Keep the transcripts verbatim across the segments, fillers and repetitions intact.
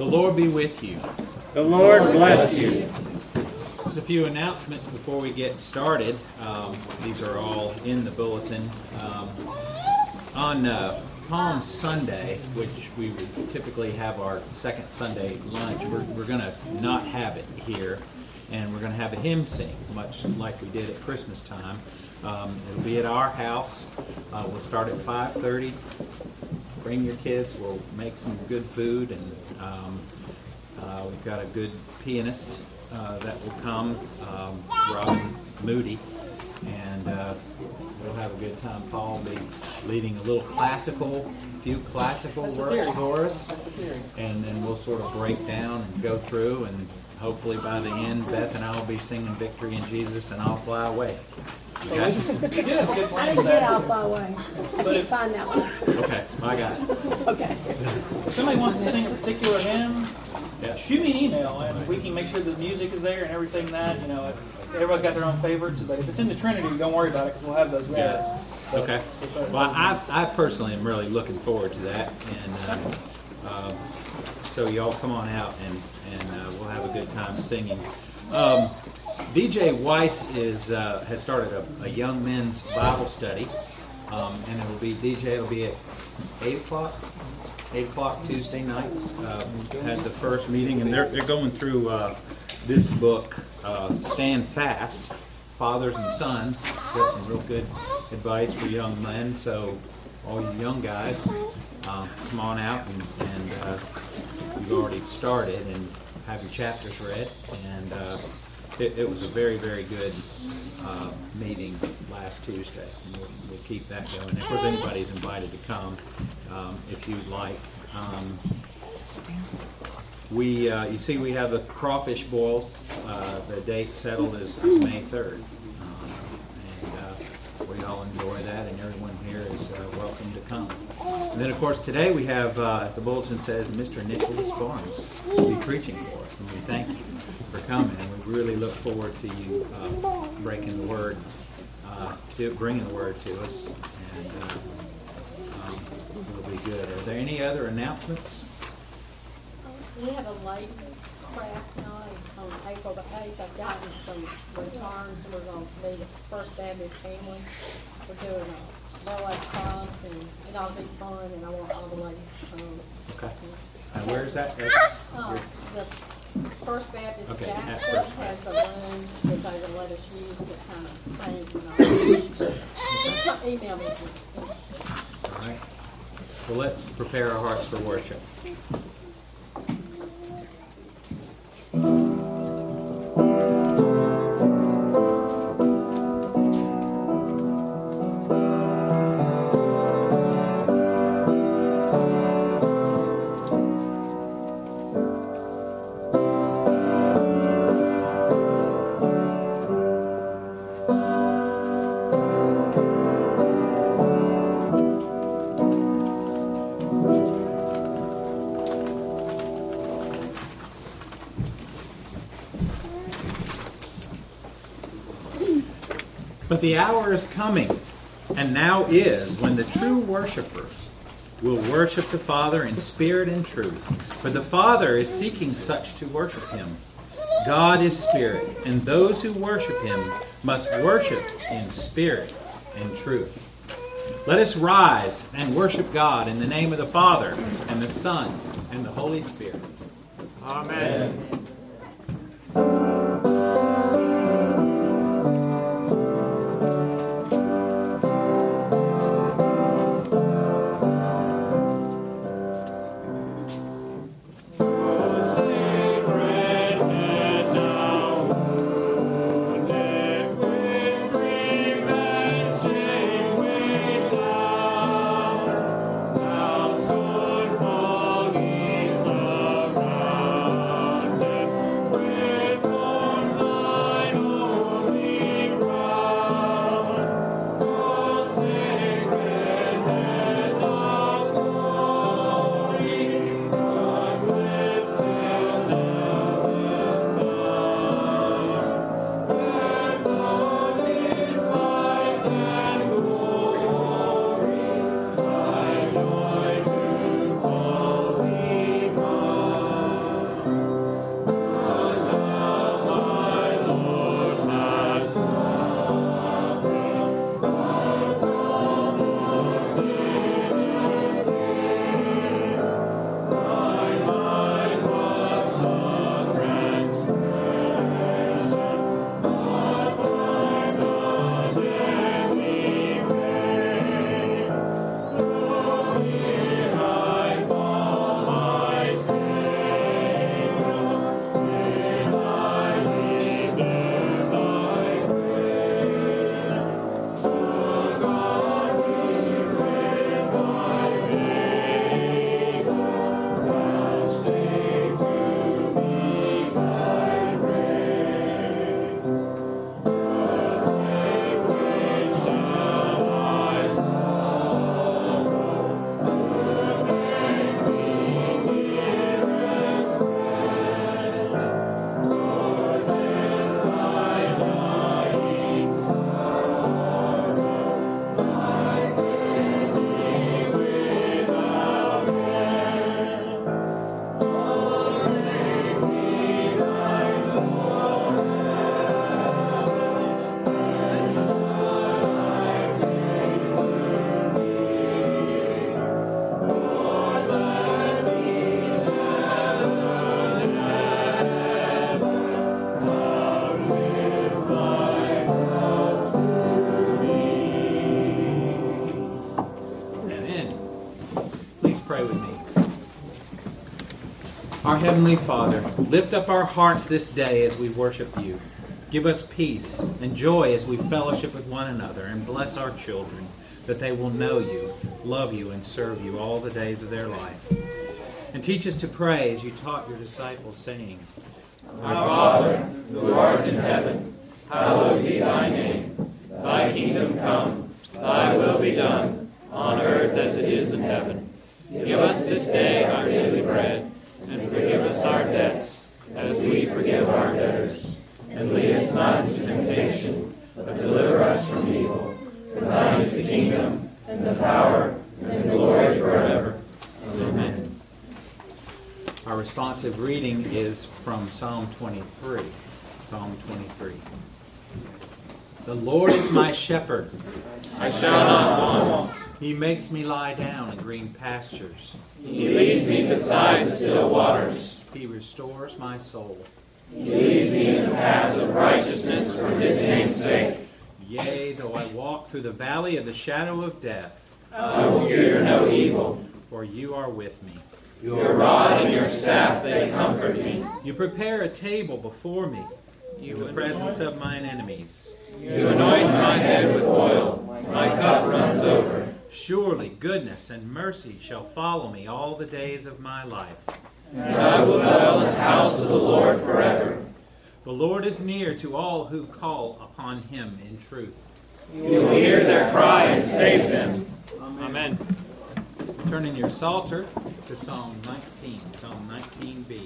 The Lord be with you. The Lord bless you. Just a few announcements before we get started. Um, these are all in the bulletin. Um, on uh, Palm Sunday, which we would typically have our second Sunday lunch, we're, we're going to not have it here, and we're going to have a hymn sing, much like we did at Christmas time. Um, it'll be at our house. Uh, we'll start at five thirty. Bring your kids. We'll make some good food, and um, uh, we've got a good pianist uh, that will come, um, Robin Moody, and uh, we'll have a good time. Paul will be leading a little classical, few classical works for us, and then we'll sort of break down and go through, and hopefully by the end, Beth and I will be singing Victory in Jesus, and I'll fly away. Okay? I didn't get I'll fly away. I can't find that one. Okay, I got it. Okay. If somebody wants to sing a particular hymn, Yeah. shoot me an email, and we can make sure the music is there and everything that, you know, if everybody's got their own favorites, but if it's in the Trinity, don't worry about it, because we'll have those ready. Yeah. Okay. Well, I, I personally am really looking forward to that, and uh, uh, so y'all come on out, and, and uh, we'll have a good time singing. Um, D J Weiss is uh, has started a, a young men's Bible study, um, and it will be D J will be at eight o'clock. Eight o'clock Tuesday nights. Uh, had the first meeting, and they're they're going through uh, this book, uh, Stand Fast, Fathers and Sons. Got some real good advice for young men. So all you young guys, uh, come on out, and, and uh, you've already started and have your chapters read. And uh, it, it was a very very good uh, meeting last Tuesday. And we'll, we'll keep that going. Of course, anybody's invited to come. Um, if you'd like. Um, we, uh, you see, we have the crawfish boils. Uh, the date settled is, is May third, um, and uh, we all enjoy that, and everyone here is uh, welcome to come. And then, of course, today we have uh, the bulletin says Mister Nicholas Barnes will be preaching for us, and we thank you for coming, and we really look forward to you uh, breaking the word, uh, to bringing the word to us, and. Uh, It'll be good. Are there any other announcements? We have a ladies craft night on April the eighth. I've gotten some returns, and we're going to meet at First Baptist Hamlin. We're doing a burlap class, and it ought to be fun, and I want all the ladies to come. Okay. And where is that? That's Uh, your- the First Baptist Okay, Jackson that's First has a room that they will let us use to kind of paint and all. Just come email me. All right. Well, let's prepare our hearts for worship. But the hour is coming, and now is, when the true worshipers will worship the Father in spirit and truth. For the Father is seeking such to worship him. God is spirit, and those who worship him must worship in spirit and truth. Let us rise and worship God in the name of the Father, and the Son, and the Holy Spirit. Amen. Amen. With Pray with me. Our Heavenly Father, lift up our hearts this day as we worship you. Give us peace and joy as we fellowship with one another, and bless our children, that they will know you, love you, and serve you all the days of their life. And teach us to pray as you taught your disciples, saying, Our Father, who art in heaven, hallowed be thy name. Thy kingdom come, thy will be done, on earth as it is in heaven. Give us this day our daily bread, and forgive us our debts, as we forgive our debtors. And lead us not into temptation, but deliver us from evil. For thine is the kingdom, and the power, and the glory forever. Amen. Our responsive reading is from Psalm twenty-three. Psalm twenty-three. The Lord is my shepherd. I shall not want. He makes me lie down in green pastures. He leads me beside the still waters. He restores my soul. He leads me in the paths of righteousness for his name's sake. Yea, though I walk through the valley of the shadow of death, I will fear no evil. for you are with me. Your rod and your staff, they comfort me. You prepare a table before me in the presence of mine enemies. You anoint my head with oil. My cup runs over. Surely goodness and mercy shall follow me all the days of my life. And I will dwell in the house of the Lord forever. The Lord is near to all who call upon him in truth. You will hear their cry and save them. Amen. Turn in your Psalter to Psalm nineteen, Psalm nineteen B.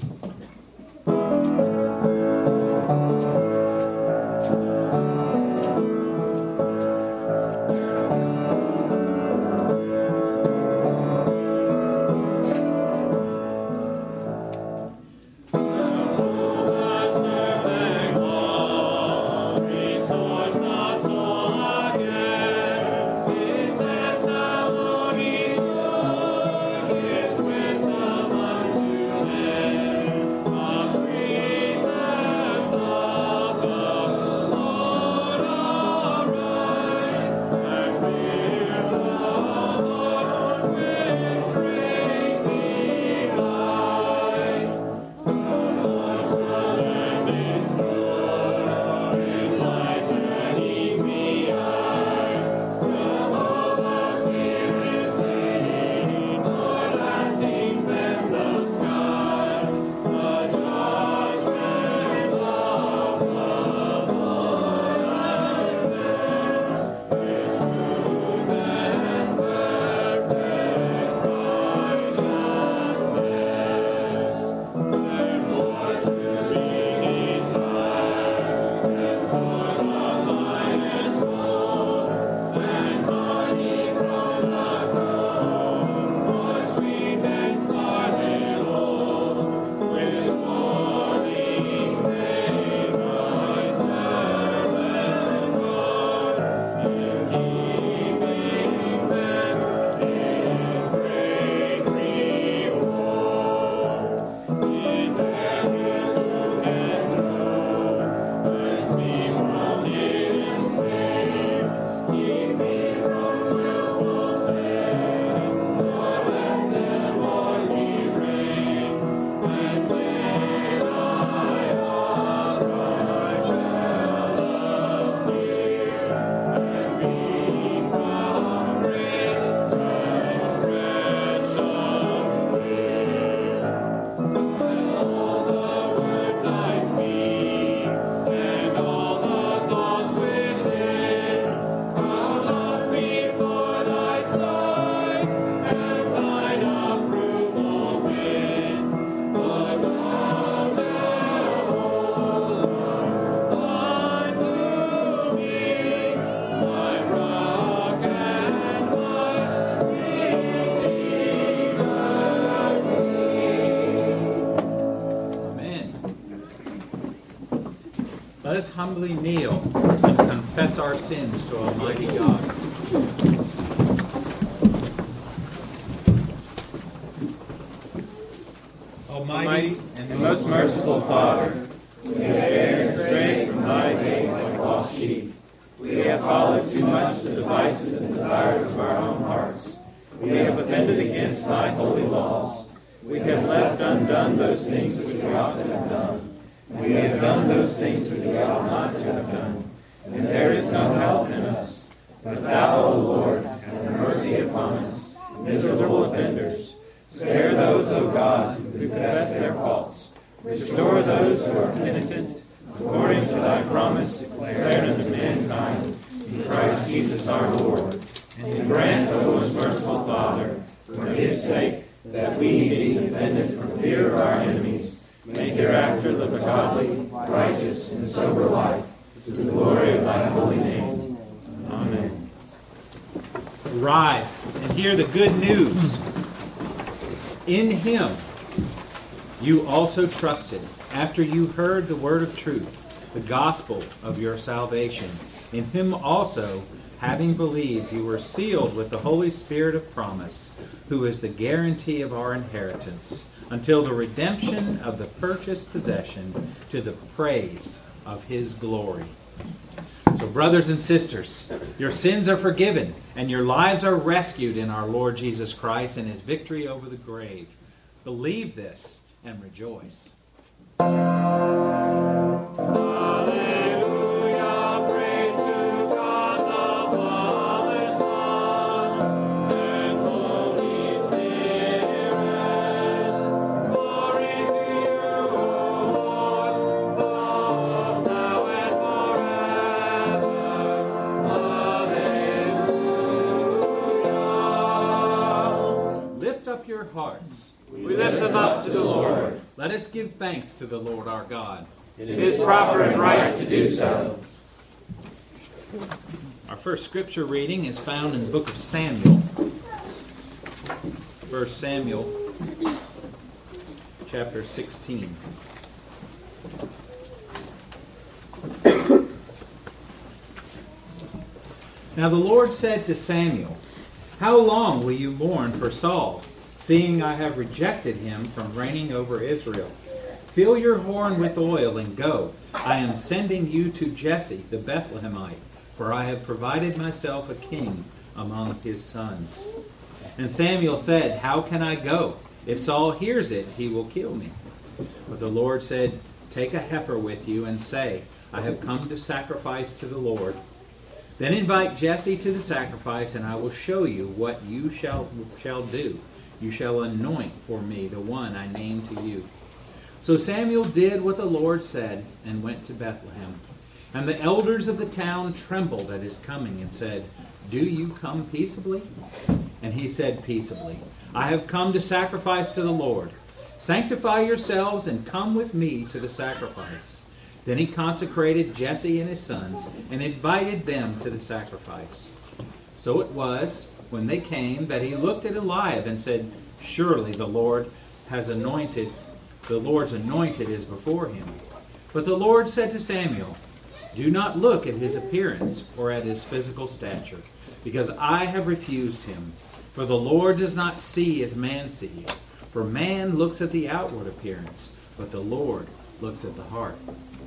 Let us humbly kneel and confess our sins to Almighty God. Almighty and most merciful Father, we have erred straight from thy ways like lost sheep. We have followed too much the devices and desires of our own hearts. We have offended against thy holy laws. We have left undone those things which we ought to have done. We have done those things which we ought not to have done. And there is no help in us. But thou, O Lord, have mercy upon us, miserable offenders. Spare those, O God, who confess their faults. Restore those who are penitent, according to thy promise declared unto mankind, in Christ Jesus our Lord. And grant, O most merciful Father, for his sake, that we, being defended from fear of our enemies, may hereafter live a godly, righteous, and sober life, to the glory of thy holy name. Amen. Rise and hear the good news. In him you also trusted, after you heard the word of truth, the gospel of your salvation. In him also, having believed, you were sealed with the Holy Spirit of promise, who is the guarantee of our inheritance, until the redemption of the purchased possession, to the praise of his glory. So, brothers and sisters, your sins are forgiven, and your lives are rescued in our Lord Jesus Christ and his victory over the grave. Believe this and rejoice. Your hearts. We lift them up to the Lord. Let us give thanks to the Lord our God. It is proper and right to do so. Our first scripture reading is found in the book of Samuel. First Samuel, chapter sixteen. Now the Lord said to Samuel, "How long will you mourn for Saul, seeing I have rejected him from reigning over Israel? Fill your horn with oil and go. I am sending you to Jesse the Bethlehemite, for I have provided myself a king among his sons." And Samuel said, "How can I go? If Saul hears it, he will kill me." But the Lord said, "Take a heifer with you and say, I have come to sacrifice to the Lord. Then invite Jesse to the sacrifice, and I will show you what you shall, shall do. You shall anoint for me the one I name to you." So Samuel did what the Lord said and went to Bethlehem. And the elders of the town trembled at his coming and said, "Do you come peaceably?" And he said peaceably, "I have come to sacrifice to the Lord. Sanctify yourselves and come with me to the sacrifice." Then he consecrated Jesse and his sons and invited them to the sacrifice. So it was, when they came, that he looked at Eliab and said, "Surely the Lord has anointed, the Lord's anointed is before him." But the Lord said to Samuel, "Do not look at his appearance or at his physical stature, because I have refused him. For the Lord does not see as man sees. For man looks at the outward appearance, but the Lord looks at the heart."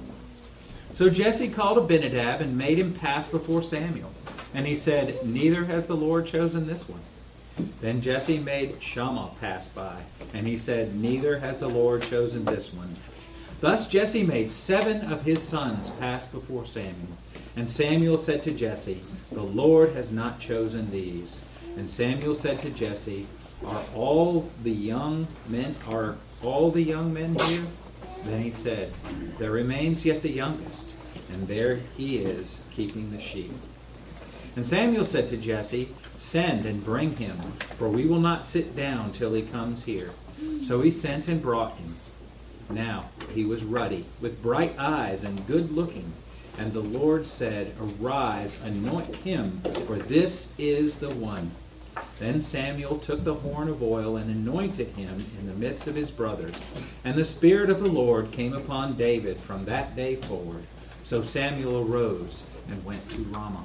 So Jesse called Abinadab and made him pass before Samuel. And he said, "Neither has the Lord chosen this one." Then Jesse made Shammah pass by. And he said, "Neither has the Lord chosen this one." Thus Jesse made seven of his sons pass before Samuel. And Samuel said to Jesse, "The Lord has not chosen these." And Samuel said to Jesse, "Are all the young men are all the young men here?" Then he said, "There remains yet the youngest, and there he is keeping the sheep." And Samuel said to Jesse, "Send and bring him, for we will not sit down till he comes here." So he sent and brought him. Now he was ruddy, with bright eyes and good looking. And the Lord said, "Arise, anoint him, for this is the one." Then Samuel took the horn of oil and anointed him in the midst of his brothers. And the Spirit of the Lord came upon David from that day forward. So Samuel arose and went to Ramah.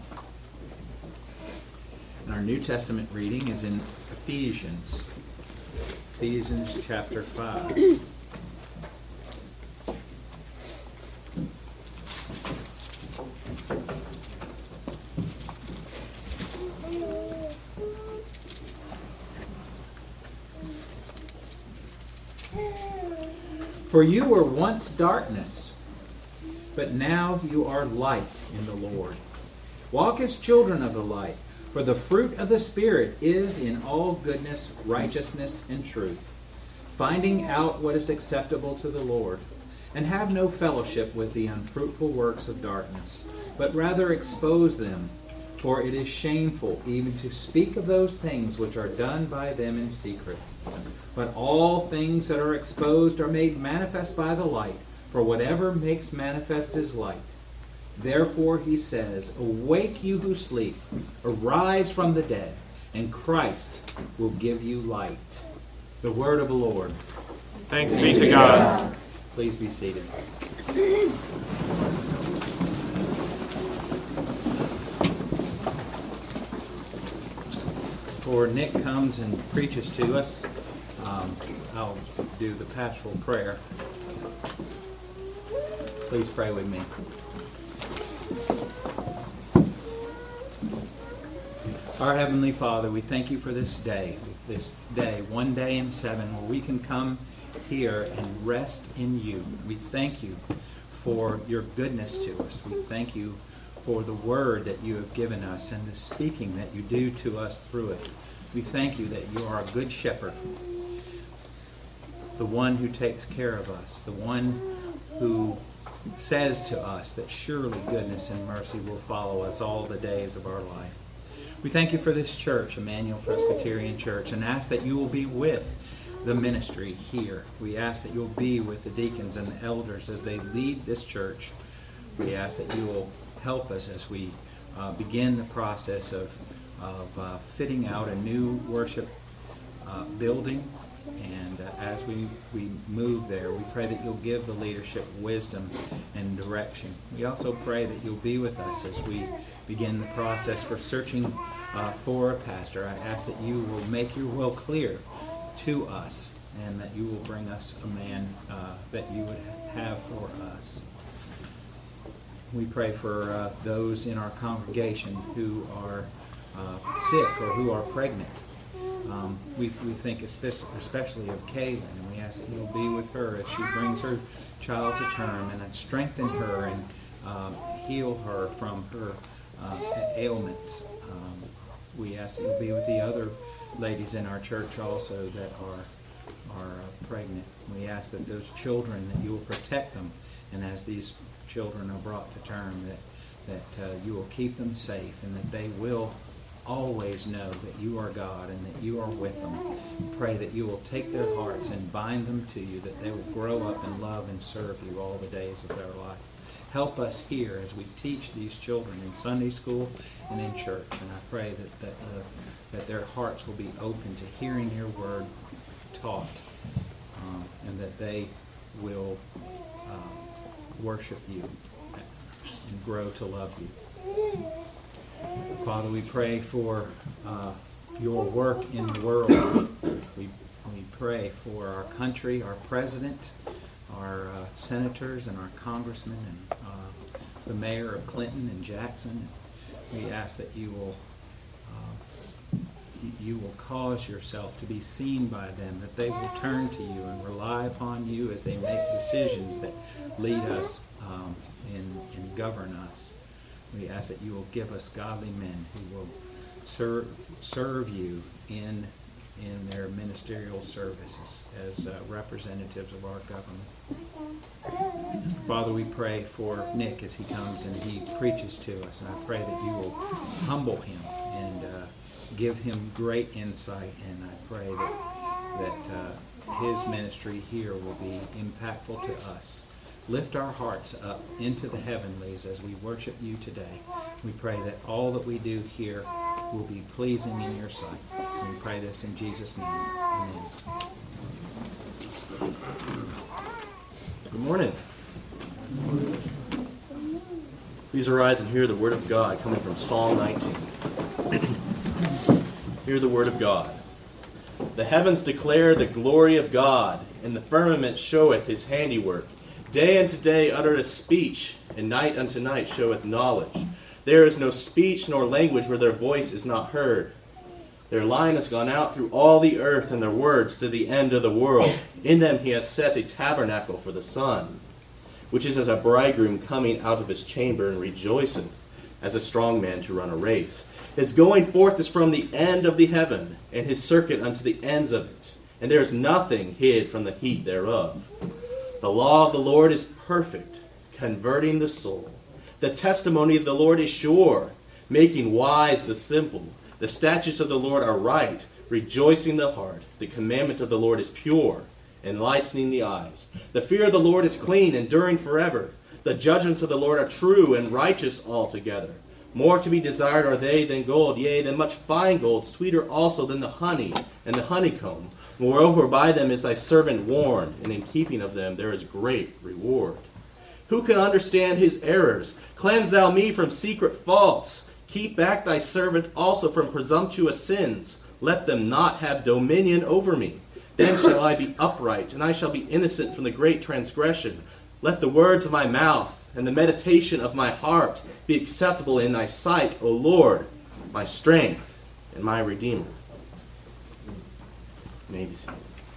And our New Testament reading is in Ephesians. Ephesians chapter five. For you were once darkness, but now you are light in the Lord. Walk as children of the light, for the fruit of the Spirit is in all goodness, righteousness, and truth, finding out what is acceptable to the Lord. And have no fellowship with the unfruitful works of darkness, but rather expose them. For it is shameful even to speak of those things which are done by them in secret. But all things that are exposed are made manifest by the light, for whatever makes manifest is light. Therefore he says, awake you who sleep, arise from the dead, and Christ will give you light. The word of the Lord. Thanks be to God. Please be seated. Before Nick comes and preaches to us, um, I'll do the pastoral prayer. Please pray with me. Our Heavenly Father, we thank you for this day, this day, one day in seven, where we can come here and rest in you. We thank you for your goodness to us. We thank you for the word that you have given us and the speaking that you do to us through it. We thank you that you are a good shepherd, the one who takes care of us, the one who says to us that surely goodness and mercy will follow us all the days of our life. We thank you for this church, Emmanuel Presbyterian Church, and ask that you will be with the ministry here. We ask that you'll be with the deacons and the elders as they lead this church. We ask that you will help us as we uh, begin the process of, of uh, fitting out a new worship uh, building. And uh, as we, we move there, we pray that you'll give the leadership wisdom and direction. We also pray that you'll be with us as we begin the process for searching uh, for a pastor. I ask that you will make your will clear to us, and that you will bring us a man uh, that you would have for us. We pray for uh, those in our congregation who are uh, sick or who are pregnant. Um, we, we think especially of Kaylin, and we ask that you'll be with her as she brings her child to term, and strengthen her and um, heal her from her uh, ailments. Um, we ask that you'll be with the other ladies in our church also that are are uh, pregnant. We ask that those children, that you will protect them, and as these children are brought to term, that that uh, you will keep them safe, and that they will always know that you are God and that you are with them. Pray that you will take their hearts and bind them to you, that they will grow up and love and serve you all the days of their life. Help us here as we teach these children in Sunday school and in church. And I pray that that, uh, that their hearts will be open to hearing your word taught, um, and that they will uh, worship you and grow to love you. Father, we pray for uh, your work in the world. We, we pray for our country, our president, our uh, senators, and our congressmen, and uh, the mayor of Clinton and Jackson. We ask that you will uh, you will cause yourself to be seen by them, that they will turn to you and rely upon you as they make decisions that lead us um, and, and govern us. We ask that you will give us godly men who will serve serve you in in their ministerial services as uh, representatives of our government. Father, we pray for Nick as he comes and he preaches to us, and I pray that you will humble him and uh, give him great insight, and I pray that that uh, his ministry here will be impactful to us. Lift our hearts up into the heavenlies as we worship you today. We pray that all that we do here will be pleasing in your sight. And we pray this in Jesus' name. Amen. Good morning. Please arise and hear the word of God coming from Psalm nineteen. Hear the word of God. The heavens declare the glory of God, and the firmament showeth his handiwork. Day unto day uttereth speech, and night unto night showeth knowledge. There is no speech nor language where their voice is not heard. Their line has gone out through all the earth, and their words to the end of the world. In them he hath set a tabernacle for the sun, which is as a bridegroom coming out of his chamber, and rejoiceth as a strong man to run a race. His going forth is from the end of the heaven, and his circuit unto the ends of it. And there is nothing hid from the heat thereof. The law of the Lord is perfect, converting the soul. The testimony of the Lord is sure, making wise the simple. The statutes of the Lord are right, rejoicing the heart. The commandment of the Lord is pure, enlightening the eyes. The fear of the Lord is clean, enduring forever. The judgments of the Lord are true and righteous altogether. More to be desired are they than gold, yea, than much fine gold, sweeter also than the honey and the honeycomb. Moreover, by them is thy servant warned, and in keeping of them there is great reward. Who can understand his errors? Cleanse thou me from secret faults. Keep back thy servant also from presumptuous sins. Let them not have dominion over me. Then shall I be upright, and I shall be innocent from the great transgression. Let the words of my mouth and the meditation of my heart be acceptable in thy sight, O Lord, my strength and my Redeemer. You may be seated.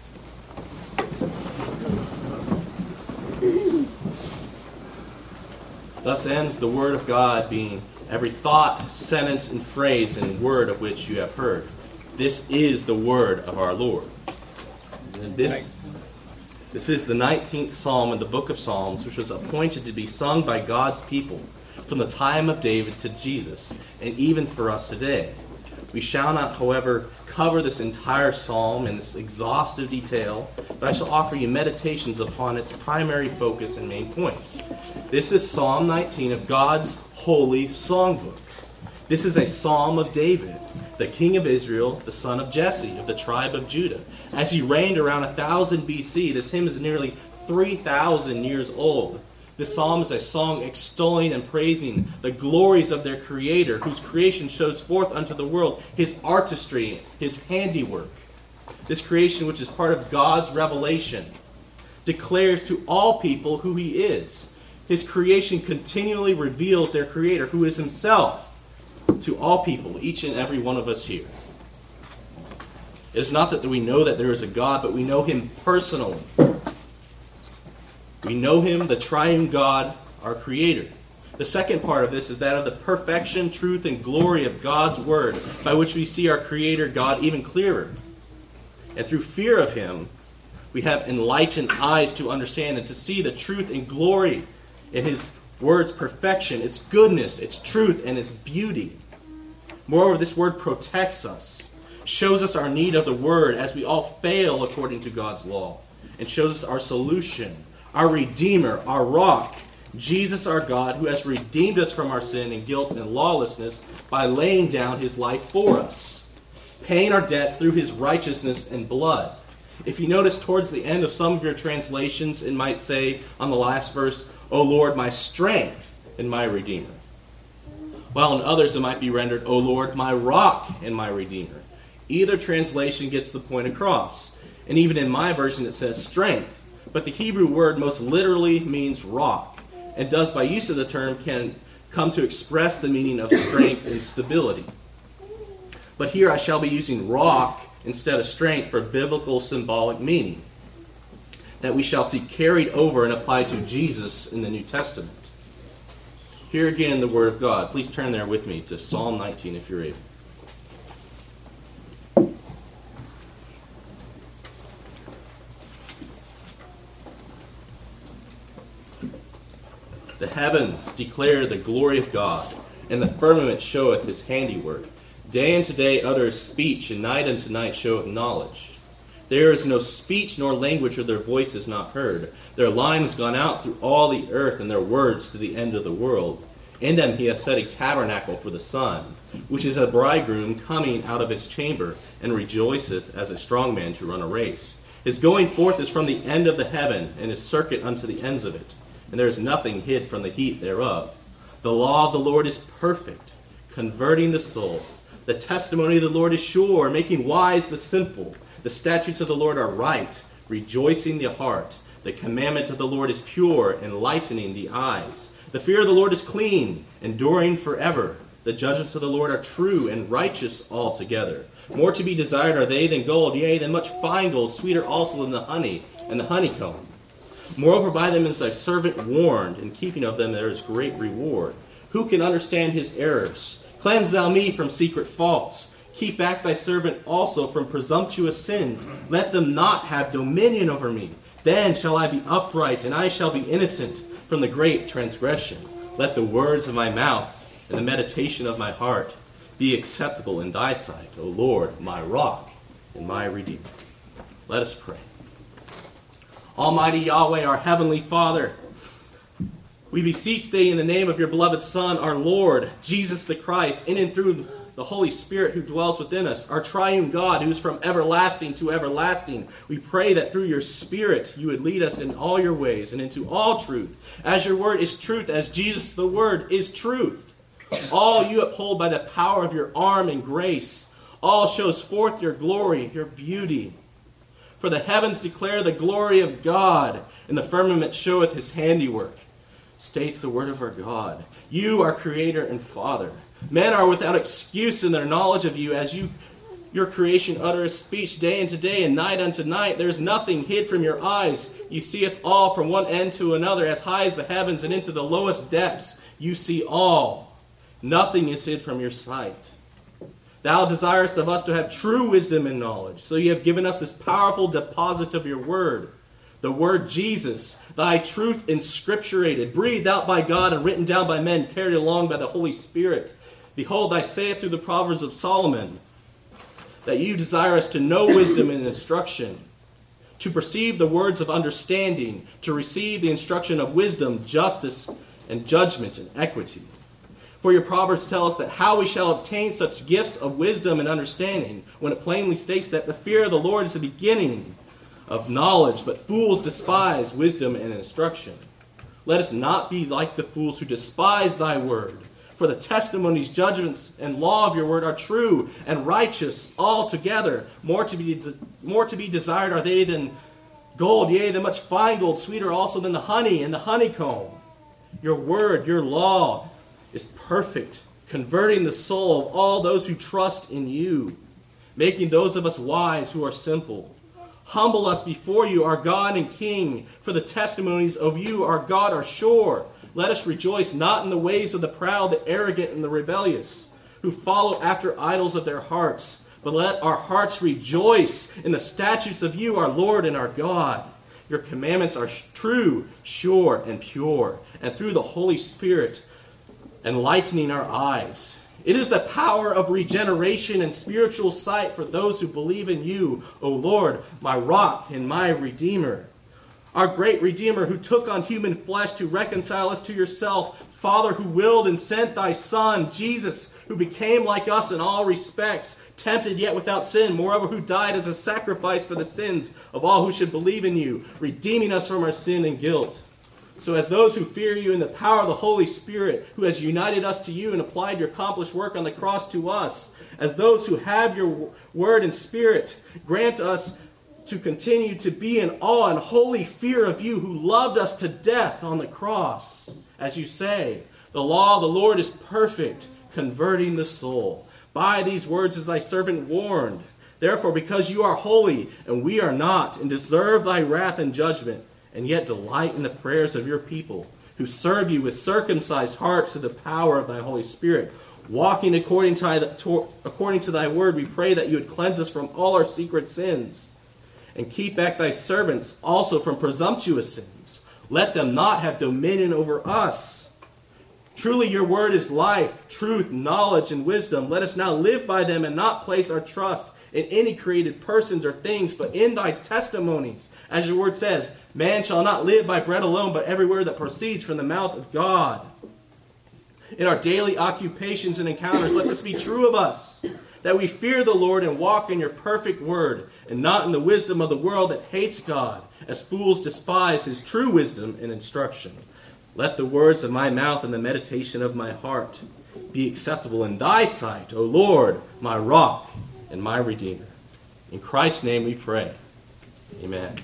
Thus ends the word of God, being every thought, sentence, and phrase and word of which you have heard. This is the word of our Lord. And this, this is the nineteenth psalm in the book of Psalms, which was appointed to be sung by God's people from the time of David to Jesus, and even for us today. We shall not, however, cover this entire psalm in this exhaustive detail, but I shall offer you meditations upon its primary focus and main points. This is Psalm nineteen of God's holy songbook. This is a psalm of David, the king of Israel, the son of Jesse, of the tribe of Judah. As he reigned around one thousand B C, this hymn is nearly three thousand years old. This psalm is a song extolling and praising the glories of their Creator, whose creation shows forth unto the world his artistry, his handiwork. This creation, which is part of God's revelation, declares to all people who he is. His creation continually reveals their Creator, who is himself, to all people, each and every one of us here. It is not that we know that there is a God, but we know him personally. We know him, the triune God, our Creator. The second part of this is that of the perfection, truth, and glory of God's Word, by which we see our Creator God even clearer. And through fear of him, we have enlightened eyes to understand and to see the truth and glory in his Word's perfection, its goodness, its truth, and its beauty. Moreover, this Word protects us, shows us our need of the Word as we all fail according to God's law, and shows us our solution, our Redeemer, our rock, Jesus our God, who has redeemed us from our sin and guilt and lawlessness by laying down his life for us, paying our debts through his righteousness and blood. If you notice towards the end of some of your translations, it might say on the last verse, O Lord, my strength and my Redeemer. While in others it might be rendered, O Lord, my rock and my Redeemer. Either translation gets the point across. And even in my version it says strength. But the Hebrew word most literally means rock, and does by use of the term can come to express the meaning of strength and stability. But here I shall be using rock instead of strength for biblical symbolic meaning, that we shall see carried over and applied to Jesus in the New Testament. Here again the Word of God. Please turn there with me to Psalm nineteen if you're able. The heavens declare the glory of God, and the firmament showeth his handiwork. Day unto day uttereth speech, and night unto night showeth knowledge. There is no speech nor language where their voice is not heard. Their line has gone out through all the earth, and their words to the end of the world. In them he hath set a tabernacle for the sun, which is a bridegroom coming out of his chamber, and rejoiceth as a strong man to run a race. His going forth is from the end of the heaven, and his circuit unto the ends of it. And there is nothing hid from the heat thereof. The law of the Lord is perfect, converting the soul. The testimony of the Lord is sure, making wise the simple. The statutes of the Lord are right, rejoicing the heart. The commandment of the Lord is pure, enlightening the eyes. The fear of the Lord is clean, enduring forever. The judgments of the Lord are true and righteous altogether. More to be desired are they than gold, yea, than much fine gold, sweeter also than the honey and the honeycomb. Moreover, by them is thy servant warned, in keeping of them there is great reward. Who can understand his errors? Cleanse thou me from secret faults. Keep back thy servant also from presumptuous sins. Let them not have dominion over me. Then shall I be upright, and I shall be innocent from the great transgression. Let the words of my mouth and the meditation of my heart be acceptable in thy sight, O Lord, my rock and my redeemer. Let us pray. Almighty Yahweh, our heavenly Father, we beseech thee in the name of your beloved Son, our Lord, Jesus the Christ, in and through the Holy Spirit who dwells within us, our triune God who is from everlasting to everlasting. We pray that through your Spirit you would lead us in all your ways and into all truth. As your word is truth, as Jesus the Word is truth. All you uphold by the power of your arm and grace. All shows forth your glory, your beauty. For the heavens declare the glory of God, and the firmament showeth his handiwork. States the word of our God. You are Creator and Father. Men are without excuse in their knowledge of you, as you, your creation uttereth speech day unto day and night unto night. There is nothing hid from your eyes. You seeth all from one end to another, as high as the heavens and into the lowest depths. You see all. Nothing is hid from your sight. Thou desirest of us to have true wisdom and knowledge. So you have given us this powerful deposit of your word, the word Jesus, thy truth inscripturated, breathed out by God and written down by men, carried along by the Holy Spirit. Behold, I say it through the Proverbs of Solomon, that you desire us to know wisdom and instruction, to perceive the words of understanding, to receive the instruction of wisdom, justice, and judgment, and equity. For your Proverbs tell us that how we shall obtain such gifts of wisdom and understanding, when it plainly states that the fear of the Lord is the beginning of knowledge, but fools despise wisdom and instruction. Let us not be like the fools who despise thy word. For the testimonies, judgments, and law of your word are true and righteous altogether. More to be, more to be desired are they than gold, yea, than much fine gold, sweeter also than the honey and the honeycomb. Your word, your law, is perfect, converting the soul of all those who trust in you, making those of us wise who are simple. Humble us before you, our God and King, for the testimonies of you, our God, are sure. Let us rejoice not in the ways of the proud, the arrogant, and the rebellious, who follow after idols of their hearts, but let our hearts rejoice in the statutes of you, our Lord and our God. Your commandments are true, sure, and pure, and through the Holy Spirit, enlightening our eyes. It is the power of regeneration and spiritual sight for those who believe in you, O Lord, my rock and my redeemer. Our great Redeemer who took on human flesh to reconcile us to yourself, Father who willed and sent thy Son, Jesus, who became like us in all respects, tempted yet without sin, moreover who died as a sacrifice for the sins of all who should believe in you, redeeming us from our sin and guilt. So as those who fear you in the power of the Holy Spirit, who has united us to you and applied your accomplished work on the cross to us, as those who have your word and spirit, grant us to continue to be in awe and holy fear of you, who loved us to death on the cross. As you say, the law of the Lord is perfect, converting the soul. By these words is thy servant warned. Therefore, because you are holy and we are not, and deserve thy wrath and judgment, and yet delight in the prayers of your people, who serve you with circumcised hearts through the power of thy Holy Spirit, walking according to, thy, to, according to thy word, we pray that you would cleanse us from all our secret sins, and keep back thy servants also from presumptuous sins. Let them not have dominion over us. Truly your word is life, truth, knowledge, and wisdom. Let us now live by them and not place our trust in any created persons or things, but in thy testimonies. As your word says, man shall not live by bread alone, but every word that proceeds from the mouth of God. In our daily occupations and encounters, let this be true of us, that we fear the Lord and walk in your perfect word, and not in the wisdom of the world that hates God, as fools despise his true wisdom and instruction. Let the words of my mouth and the meditation of my heart be acceptable in thy sight, O Lord, my rock and my redeemer. In Christ's name we pray. Amen.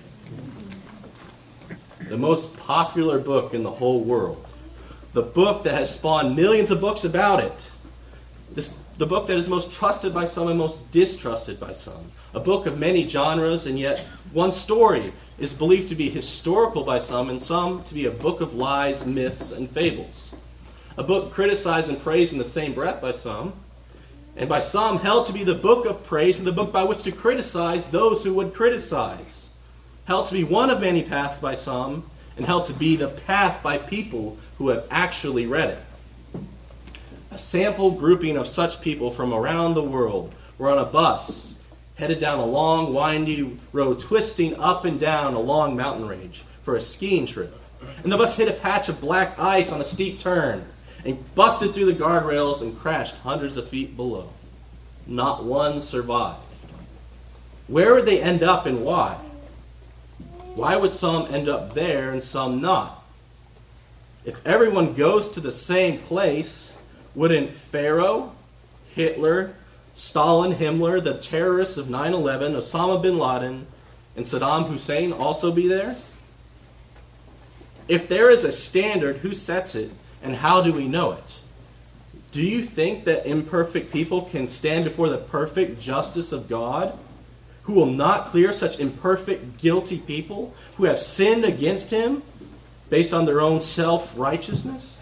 The most popular book in the whole world, the book that has spawned millions of books about it, This, the book that is most trusted by some and most distrusted by some. A book of many genres, and yet one story is believed to be historical by some, and some to be a book of lies, myths, and fables. A book criticized and praised in the same breath by some, and by some held to be the book of praise and the book by which to criticize those who would criticize. Held to be one of many paths by some, and held to be the path by people who have actually read it. A sample grouping of such people from around the world were on a bus, headed down a long, windy road, twisting up and down a long mountain range for a skiing trip. And the bus hit a patch of black ice on a steep turn and busted through the guardrails and crashed hundreds of feet below. Not one survived. Where would they end up and why? Why would some end up there and some not? If everyone goes to the same place, wouldn't Pharaoh, Hitler, Stalin, Himmler, the terrorists of nine eleven, Osama bin Laden, and Saddam Hussein also be there? If there is a standard, who sets it, and how do we know it? Do you think that imperfect people can stand before the perfect justice of God, who will not clear such imperfect, guilty people who have sinned against him based on their own self-righteousness?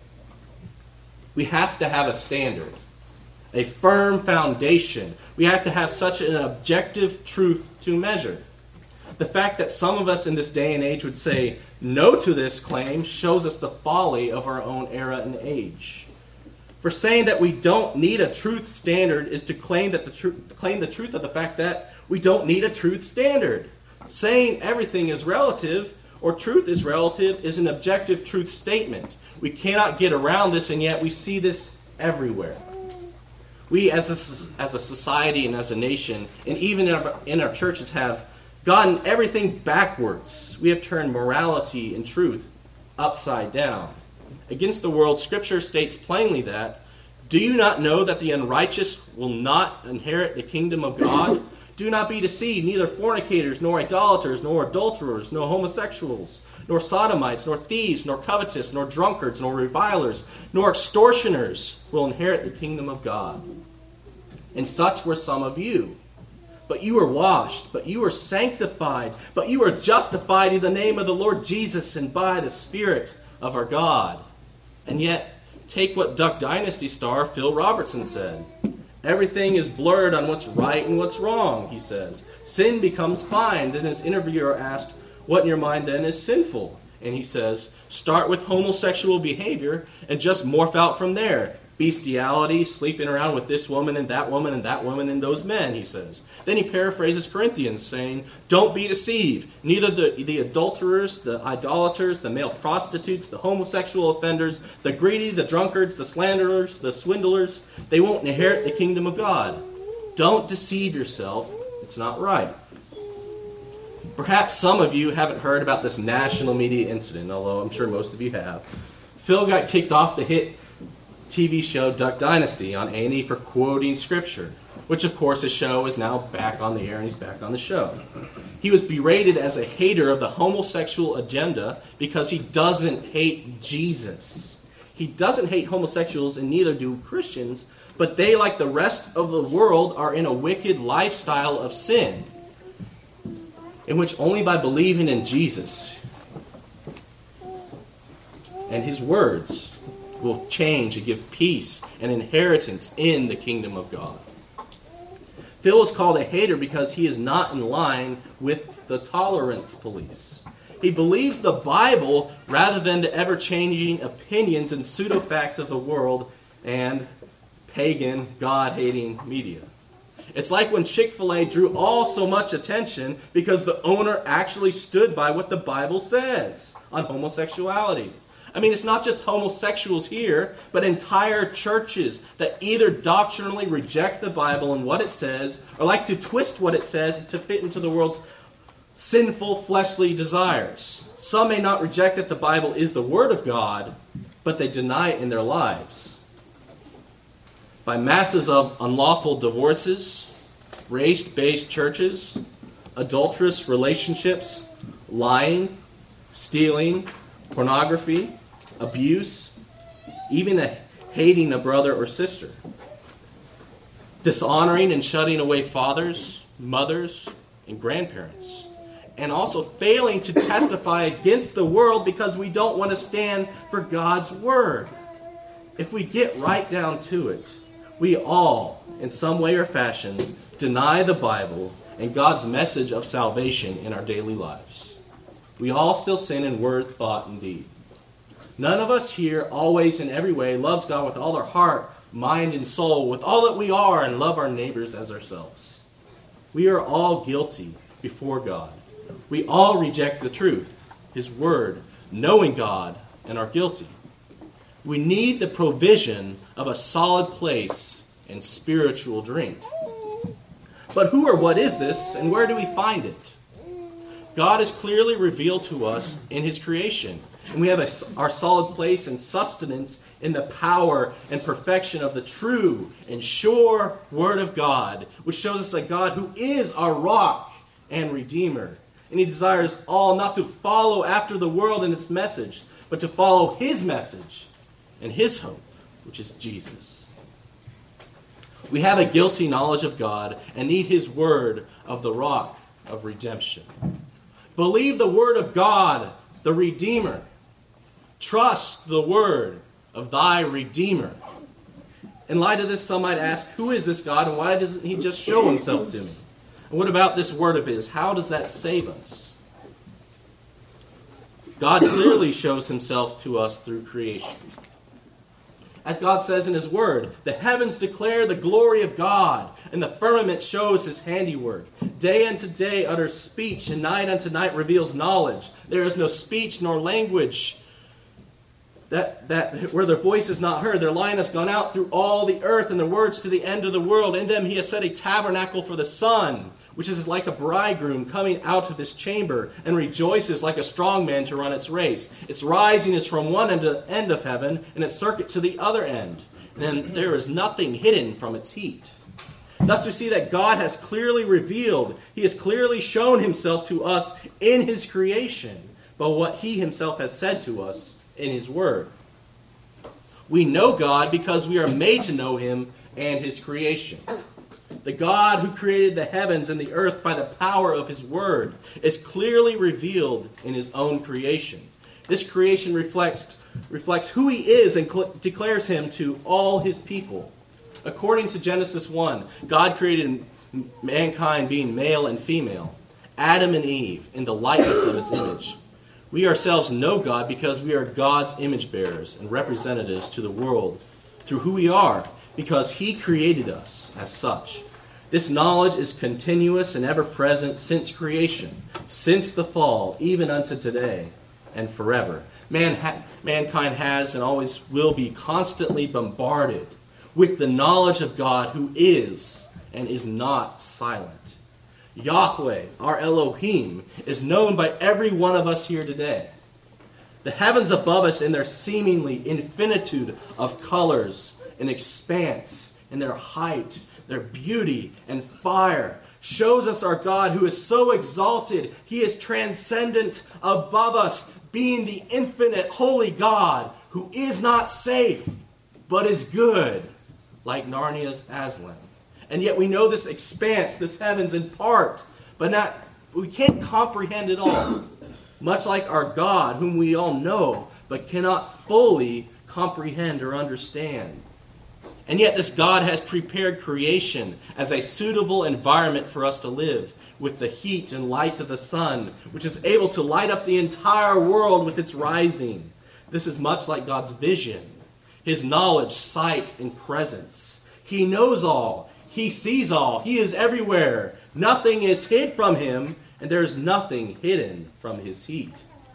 We have to have a standard, a firm foundation. We have to have such an objective truth to measure. The fact that some of us in this day and age would say no to this claim shows us the folly of our own era and age. For saying that we don't need a truth standard is to claim that the tr- claim the truth of the fact that we don't need a truth standard. Saying everything is relative or truth is relative is an objective truth statement. We cannot get around this, and yet we see this everywhere. We as a, as a society and as a nation, and even in our, in our churches, have gotten everything backwards. We have turned morality and truth upside down. Against the world, Scripture states plainly that, do you not know that the unrighteous will not inherit the kingdom of God? Do not be deceived, neither fornicators, nor idolaters, nor adulterers, nor homosexuals, nor sodomites, nor thieves, nor covetous, nor drunkards, nor revilers, nor extortioners will inherit the kingdom of God. And such were some of you. But you were washed, but you were sanctified, but you were justified in the name of the Lord Jesus and by the Spirit of our God. And yet, take what Duck Dynasty star Phil Robertson said. Everything is blurred on what's right and what's wrong, he says. Sin becomes fine. Then his interviewer asked, what in your mind then is sinful? And he says, start with homosexual behavior and just morph out from there. Bestiality, sleeping around with this woman and that woman and that woman and those men, he says. Then he paraphrases Corinthians saying, don't be deceived. Neither the, the adulterers, the idolaters, the male prostitutes, the homosexual offenders, the greedy, the drunkards, the slanderers, the swindlers, they won't inherit the kingdom of God. Don't deceive yourself. It's not right. Perhaps some of you haven't heard about this national media incident, although I'm sure most of you have. Phil got kicked off the hit T V show Duck Dynasty on A and E for quoting Scripture, which of course his show is now back on the air and he's back on the show. He was berated as a hater of the homosexual agenda because he doesn't hate Jesus. He doesn't hate homosexuals, and neither do Christians, but they, like the rest of the world, are in a wicked lifestyle of sin, in which only by believing in Jesus and his words will change and give peace and inheritance in the kingdom of God. Phil is called a hater because he is not in line with the tolerance police. He believes the Bible rather than the ever-changing opinions and pseudo-facts of the world and pagan, God-hating media. It's like when Chick-fil-A drew all so much attention because the owner actually stood by what the Bible says on homosexuality. I mean, it's not just homosexuals here, but entire churches that either doctrinally reject the Bible and what it says, or like to twist what it says to fit into the world's sinful fleshly desires. Some may not reject that the Bible is the Word of God, but they deny it in their lives. By masses of unlawful divorces, race-based churches, adulterous relationships, lying, stealing, pornography, abuse, even a hating a brother or sister. dishonoring and shutting away fathers, mothers, and grandparents, and also failing to testify against the world because we don't want to stand for God's word. If we get right down to it, we all, in some way or fashion, deny the Bible and God's message of salvation in our daily lives. We all still sin in word, thought, and deed. None of us here, always in every way, loves God with all our heart, mind, and soul, with all that we are, and love our neighbors as ourselves. We are all guilty before God. We all reject the truth, His word, knowing God, and are guilty. We need the provision of a solid place and spiritual drink. But who or what is this, and where do we find it? God is clearly revealed to us in His creation, and we have a, our solid place and sustenance in the power and perfection of the true and sure Word of God, which shows us a God who is our rock and Redeemer. And He desires all not to follow after the world and its message, but to follow His message and His hope, which is Jesus. We have a guilty knowledge of God and need His word of the rock of redemption. Believe the word of God, the Redeemer. Trust the word of thy Redeemer. In light of this, some might ask, who is this God, and why doesn't He just show Himself to me? And what about this word of His? How does that save us? God clearly shows Himself to us through creation. As God says in His word, the heavens declare the glory of God, and the firmament shows His handiwork. Day unto day utters speech, and night unto night reveals knowledge. There is no speech nor language that, that where their voice is not heard. Their line has gone out through all the earth, and their words to the end of the world. In them He has set a tabernacle for the sun, which is like a bridegroom coming out of his chamber, and rejoices like a strong man to run its race. Its rising is from one end of, end of heaven, and its circuit to the other end. And there is nothing hidden from its heat. Thus we see that God has clearly revealed, He has clearly shown Himself to us in His creation, but what He Himself has said to us in His word. We know God because we are made to know Him and His creation. The God who created the heavens and the earth by the power of His word is clearly revealed in His own creation. This creation reflects, reflects who He is and cl- declares Him to all His people. According to Genesis one, God created mankind being male and female, Adam and Eve, in the likeness of His image. We ourselves know God because we are God's image bearers and representatives to the world through who we are, because He created us as such. This knowledge is continuous and ever-present since creation, since the fall, even unto today and forever. Man ha- mankind has and always will be constantly bombarded with the knowledge of God who is and is not silent. Yahweh, our Elohim, is known by every one of us here today. The heavens above us in their seemingly infinitude of colors and expanse, in their height, their beauty and fire, shows us our God who is so exalted. He is transcendent above us, being the infinite holy God who is not safe, but is good, like Narnia's Aslan. And yet we know this expanse, this heavens in part, but not we can't comprehend it all. Much like our God, whom we all know, but cannot fully comprehend or understand. And yet this God has prepared creation as a suitable environment for us to live, with the heat and light of the sun, which is able to light up the entire world with its rising. This is much like God's vision, His knowledge, sight, and presence. He knows all. He sees all. He is everywhere. Nothing is hid from Him, and there is nothing hidden from His heat.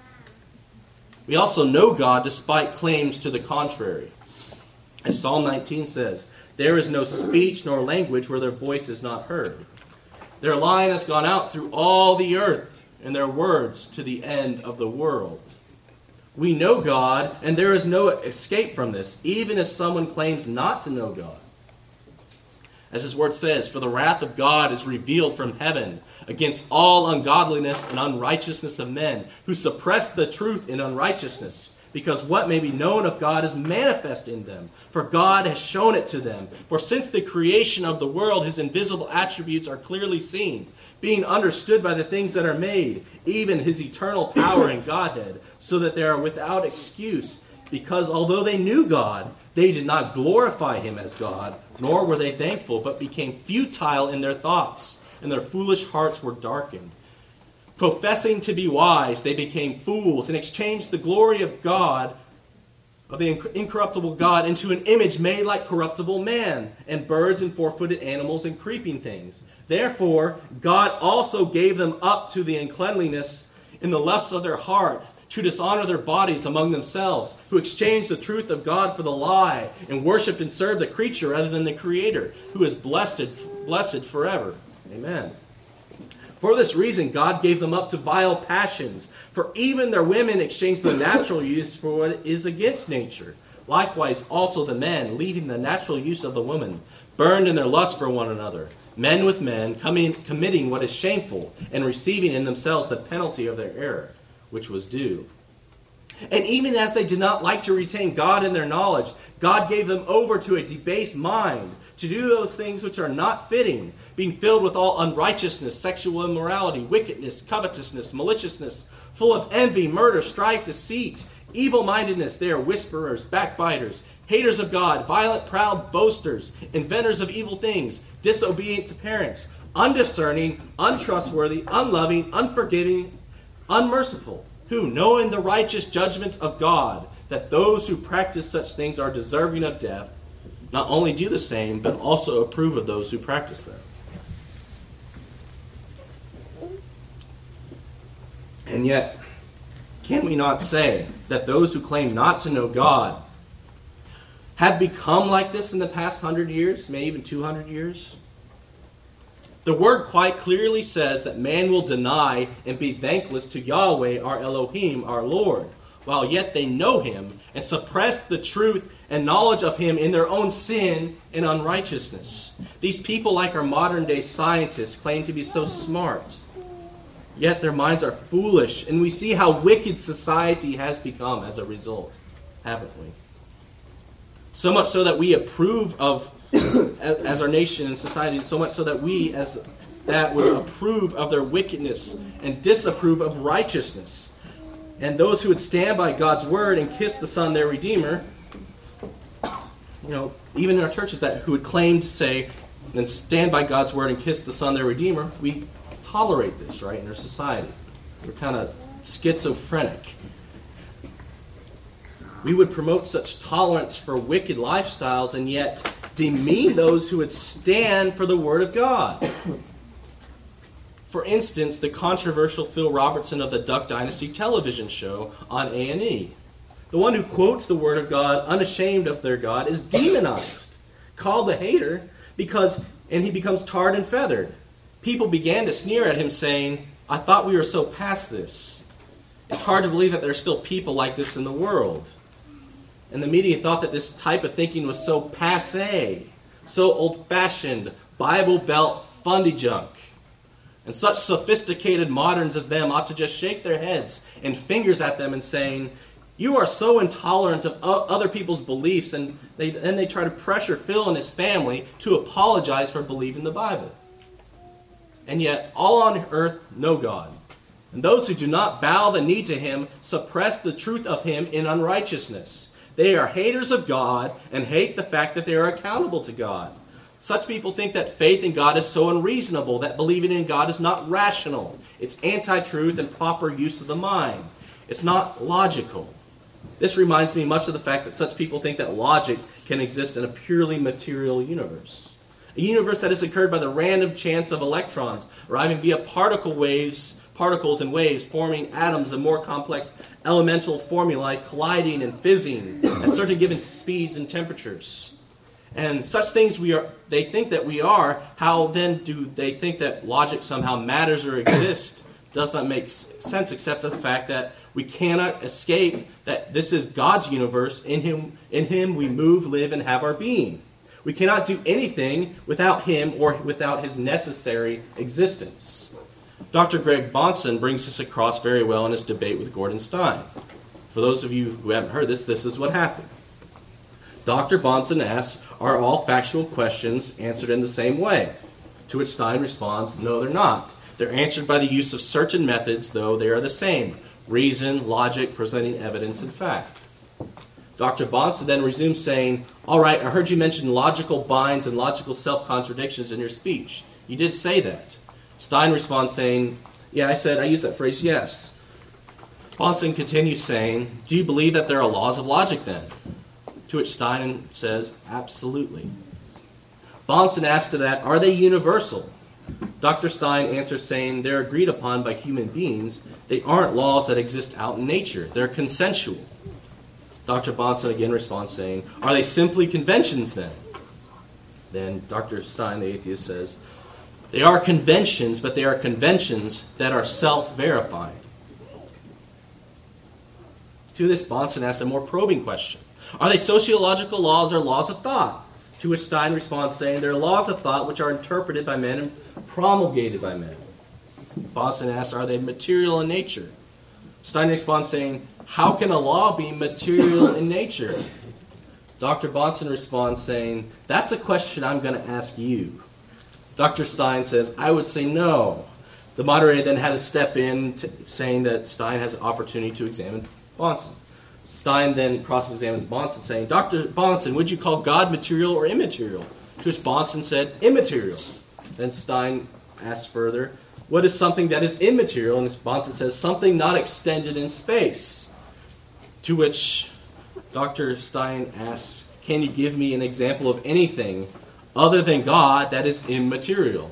We also know God despite claims to the contrary. As Psalm nineteen says, there is no speech nor language where their voice is not heard. Their line has gone out through all the earth, and their words to the end of the world. We know God, and there is no escape from this, even if someone claims not to know God. As His word says, for the wrath of God is revealed from heaven against all ungodliness and unrighteousness of men, who suppress the truth in unrighteousness, because what may be known of God is manifest in them, for God has shown it to them. For since the creation of the world, his invisible attributes are clearly seen, being understood by the things that are made, even his eternal power and Godhead, so that they are without excuse, because although they knew God, they did not glorify him as God, nor were they thankful, but became futile in their thoughts, and their foolish hearts were darkened. Professing to be wise, they became fools and exchanged the glory of God, of the incorruptible God, into an image made like corruptible man, and birds and four-footed animals and creeping things. Therefore, God also gave them up to the uncleanliness in the lusts of their heart, to dishonor their bodies among themselves, who exchanged the truth of God for the lie, and worshipped and served the creature rather than the Creator, who is blessed, blessed forever. Amen. For this reason, God gave them up to vile passions, for even their women exchanged the natural use for what is against nature. Likewise, also the men, leaving the natural use of the woman, burned in their lust for one another, men with men, coming, committing what is shameful, and receiving in themselves the penalty of their error, which was due. And even as they did not like to retain God in their knowledge, God gave them over to a debased mind, to do those things which are not fitting, being filled with all unrighteousness, sexual immorality, wickedness, covetousness, maliciousness, full of envy, murder, strife, deceit, evil-mindedness. They are whisperers, backbiters, haters of God, violent, proud, boasters, inventors of evil things, disobedient to parents, undiscerning, untrustworthy, unloving, unforgiving, unmerciful, who, knowing the righteous judgment of God, that those who practice such things are deserving of death, not only do the same, but also approve of those who practice them. And yet, can we not say that those who claim not to know God have become like this in the past hundred years, maybe even two hundred years? The word quite clearly says that man will deny and be thankless to Yahweh, our Elohim, our Lord, while yet they know him and suppress the truth and knowledge of him in their own sin and unrighteousness. These people, like our modern-day scientists, claim to be so smart, yet their minds are foolish, and we see how wicked society has become as a result, haven't we? So much so that we approve of, as our nation and society, so much so that we, as that, would approve of their wickedness and disapprove of righteousness. And those who would stand by God's word and kiss the Son, their Redeemer, you know, even in our churches that who would claim to say and stand by God's word and kiss the Son, their Redeemer, we tolerate this, right, in our society. We're kind of schizophrenic. We would promote such tolerance for wicked lifestyles and yet demean those who would stand for the Word of God. For instance, the controversial Phil Robertson of the Duck Dynasty television show on A and E. The one who quotes the Word of God, unashamed of their God, is demonized, called the hater, because, and he becomes tarred and feathered. People began to sneer at him, saying, "I thought we were so past this. It's hard to believe that there's still people like this in the world." And the media thought that this type of thinking was so passé, so old-fashioned, Bible Belt fundy junk. And such sophisticated moderns as them ought to just shake their heads and fingers at them and saying, "You are so intolerant of other people's beliefs," and they, then they try to pressure Phil and his family to apologize for believing the Bible. And yet, all on earth know God. And those who do not bow the knee to him suppress the truth of him in unrighteousness. They are haters of God and hate the fact that they are accountable to God. Such people think that faith in God is so unreasonable, that believing in God is not rational. It's anti-truth and proper use of the mind. It's not logical. This reminds me much of the fact that such people think that logic can exist in a purely material universe. A universe that is occurred by the random chance of electrons arriving via particle waves, particles and waves forming atoms and more complex elemental formulae colliding and fizzing at certain given speeds and temperatures. And such things we are, they think that we are, how then do they think that logic somehow matters or exists? Does not make sense except the fact that we cannot escape that this is God's universe. In him, in him we move, live, and have our being. We cannot do anything without him or without his necessary existence. Doctor Greg Bahnsen brings this across very well in his debate with Gordon Stein. For those of you who haven't heard this, this is what happened. Doctor Bahnsen asks, are all factual questions answered in the same way? To which Stein responds, no, they're not. They're answered by the use of certain methods, though they are the same. Reason, logic, presenting evidence and fact. Doctor Bahnsen then resumes saying, all right, I heard you mention logical binds and logical self-contradictions in your speech. You did say that. Stein responds saying, yeah, I said, I used that phrase, yes. Bahnsen continues saying, do you believe that there are laws of logic then? To which Stein says, absolutely. Bahnsen asks to that, are they universal? Doctor Stein answers saying, they're agreed upon by human beings. They aren't laws that exist out in nature. They're consensual. Doctor Bahnsen again responds saying, are they simply conventions then? Then Doctor Stein, the atheist, says, they are conventions, but they are conventions that are self-verifying. To this, Bahnsen asks a more probing question. Are they sociological laws or laws of thought? To which Stein responds saying, they're laws of thought which are interpreted by men and promulgated by men. Bahnsen asks, are they material in nature? Stein responds saying, how can a law be material in nature? Doctor Bahnsen responds saying, that's a question I'm going to ask you. Doctor Stein says, I would say no. The moderator then had to step in to, saying that Stein has an opportunity to examine Bahnsen. Stein then cross-examines Bahnsen saying, Doctor Bahnsen, would you call God material or immaterial? To which Bahnsen said, immaterial. Then Stein asked further, what is something that is immaterial? And Bahnsen says, something not extended in space. To which Doctor Stein asks, can you give me an example of anything other than God that is immaterial?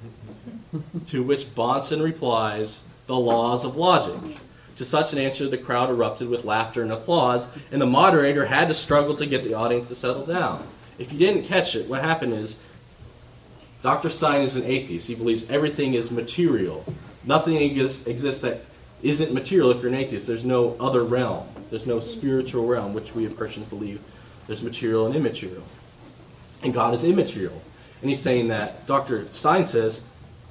To which Bahnsen replies, the laws of logic. To such an answer, the crowd erupted with laughter and applause, and the moderator had to struggle to get the audience to settle down. If you didn't catch it, what happened is Doctor Stein is an atheist. He believes everything is material. Nothing exists, exists that isn't material if you're an atheist. There's no other realm. There's no spiritual realm, which we as Christians believe there's material and immaterial. And God is immaterial. And he's saying that Doctor Stein says,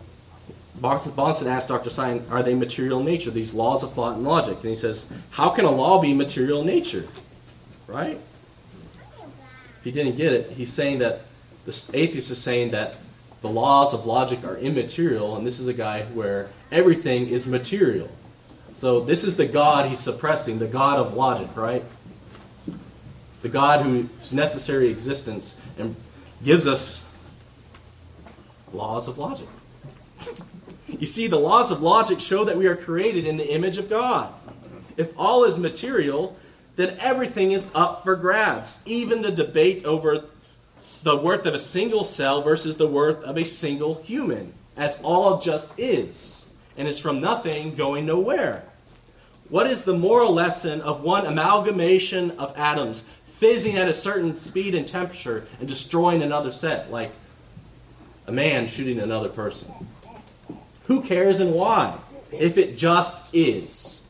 Bahnsen asked Doctor Stein, are they material in nature, these laws of thought and logic? And he says, how can a law be material in nature? Right? If you didn't get it, he's saying that the atheist is saying that the laws of logic are immaterial, and this is a guy where everything is material. So this is the God he's suppressing, the God of logic, right? The God whose necessary existence and gives us laws of logic. You see, the laws of logic show that we are created in the image of God. If all is material, then everything is up for grabs. Even the debate over the worth of a single cell versus the worth of a single human, as all just is, and is from nothing going nowhere. What is the moral lesson of one amalgamation of atoms fizzing at a certain speed and temperature and destroying another set, like a man shooting another person? Who cares and why, if it just is?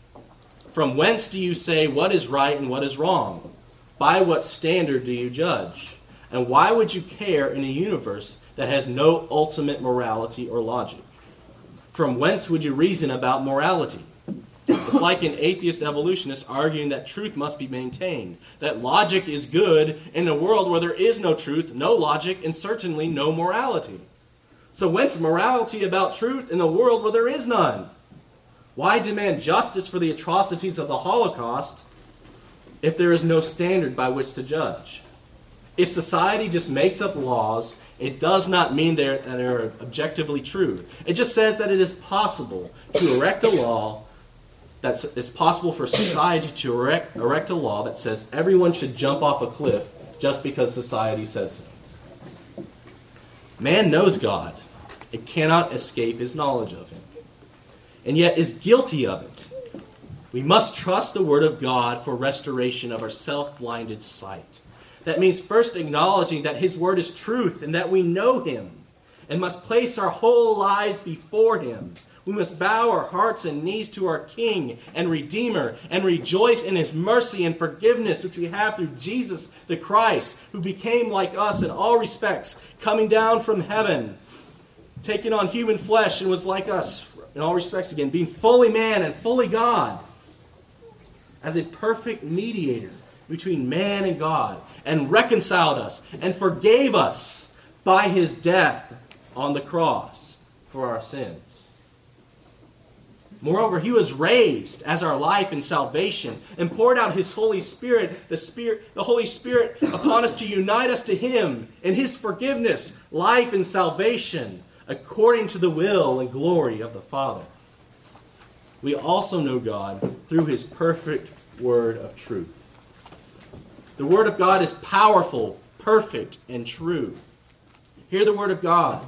From whence do you say what is right and what is wrong? By what standard do you judge? And why would you care in a universe that has no ultimate morality or logic? From whence would you reason about morality? It's like an atheist evolutionist arguing that truth must be maintained, that logic is good in a world where there is no truth, no logic, and certainly no morality. So whence morality about truth in a world where there is none? Why demand justice for the atrocities of the Holocaust if there is no standard by which to judge? If society just makes up laws, it does not mean they're, they're objectively true. It just says that it is possible to erect a law, that it's possible for society to erect, erect a law that says everyone should jump off a cliff just because society says so. Man knows God. It cannot escape his knowledge of him, and yet is guilty of it. We must trust the Word of God for restoration of our self-blinded sight. That means first acknowledging that his Word is truth and that we know him, and must place our whole lives before him. We must bow our hearts and knees to our King and Redeemer and rejoice in his mercy and forgiveness which we have through Jesus the Christ, who became like us in all respects, coming down from heaven, taking on human flesh, and was like us in all respects again, being fully man and fully God. as a perfect mediator between man and God, and reconciled us and forgave us by his death on the cross for our sins. Moreover, he was raised as our life and salvation and poured out his Holy Spirit, the Spirit, the Holy Spirit upon us to unite us to him in his forgiveness, life, and salvation according to the will and glory of the Father. We also know God through his perfect word of truth. The word of God is powerful, perfect, and true. Hear the word of God.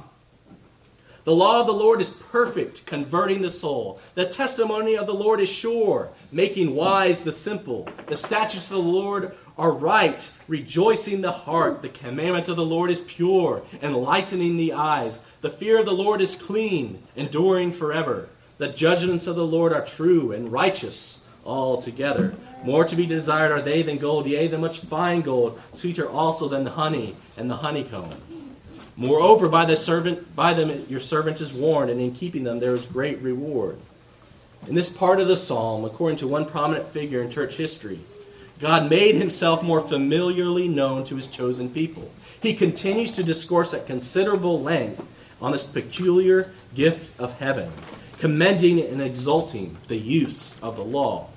The law of the Lord is perfect, converting the soul. The testimony of the Lord is sure, making wise the simple. The statutes of the Lord are right, rejoicing the heart. The commandment of the Lord is pure, enlightening the eyes. The fear of the Lord is clean, enduring forever. The judgments of the Lord are true and righteous altogether. More to be desired are they than gold, yea, than much fine gold, sweeter also than the honey and the honeycomb. Moreover, by the servant, by them your servant is warned, and in keeping them there is great reward. In this part of the psalm, according to one prominent figure in church history, God made himself more familiarly known to his chosen people. He continues to discourse at considerable length on this peculiar gift of heaven, commending and exalting the use of the law.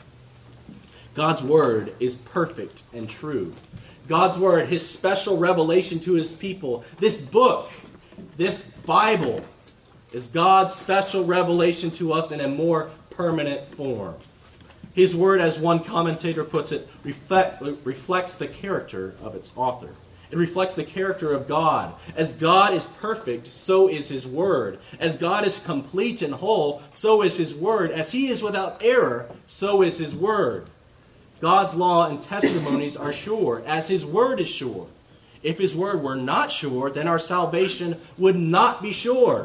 God's word is perfect and true. God's word, his special revelation to his people. This book, this Bible, is God's special revelation to us in a more permanent form. His word, as one commentator puts it, reflect, reflects the character of its author. It reflects the character of God. As God is perfect, so is his word. As God is complete and whole, so is his word. As he is without error, so is his word. God's law and testimonies are sure, as his word is sure. If his word were not sure, then our salvation would not be sure.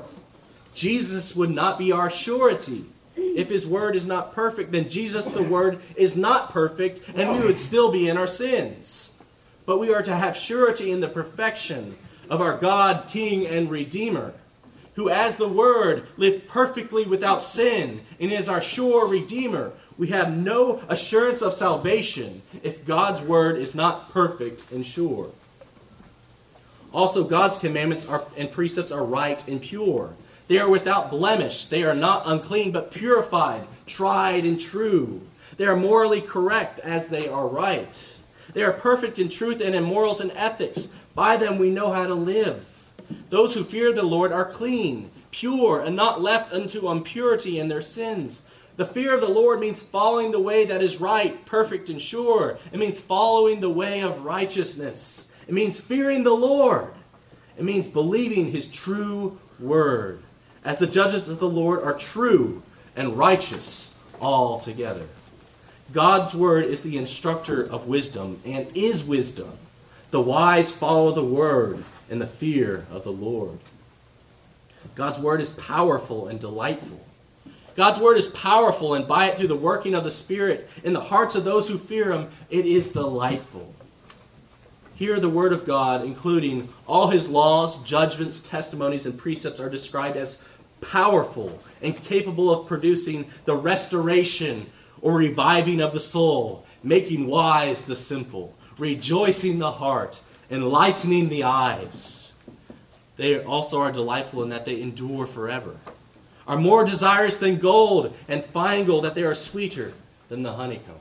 Jesus would not be our surety. If his word is not perfect, then Jesus, the word, is not perfect, and we would still be in our sins. But we are to have surety in the perfection of our God, King, and Redeemer, who as the word lived perfectly without sin, and is our sure Redeemer. We have no assurance of salvation if God's word is not perfect and sure. Also, God's commandments are, and precepts are right and pure. They are without blemish. They are not unclean, but purified, tried, and true. They are morally correct as they are right. They are perfect in truth and in morals and ethics. By them we know how to live. Those who fear the Lord are clean, pure, and not left unto impurity in their sins. The fear of the Lord means following the way that is right, perfect, and sure. It means following the way of righteousness. It means fearing the Lord. It means believing his true word, as the judgments of the Lord are true and righteous altogether. God's word is the instructor of wisdom and is wisdom. The wise follow the word in the fear of the Lord. God's word is powerful and delightful. God's word is powerful, and by it, through the working of the Spirit in the hearts of those who fear him, it is delightful. Here, the word of God, including all his laws, judgments, testimonies, and precepts, are described as powerful and capable of producing the restoration or reviving of the soul, making wise the simple, rejoicing the heart, enlightening the eyes. They also are delightful in that they endure forever, are more desirous than gold and fine gold, that they are sweeter than the honeycomb.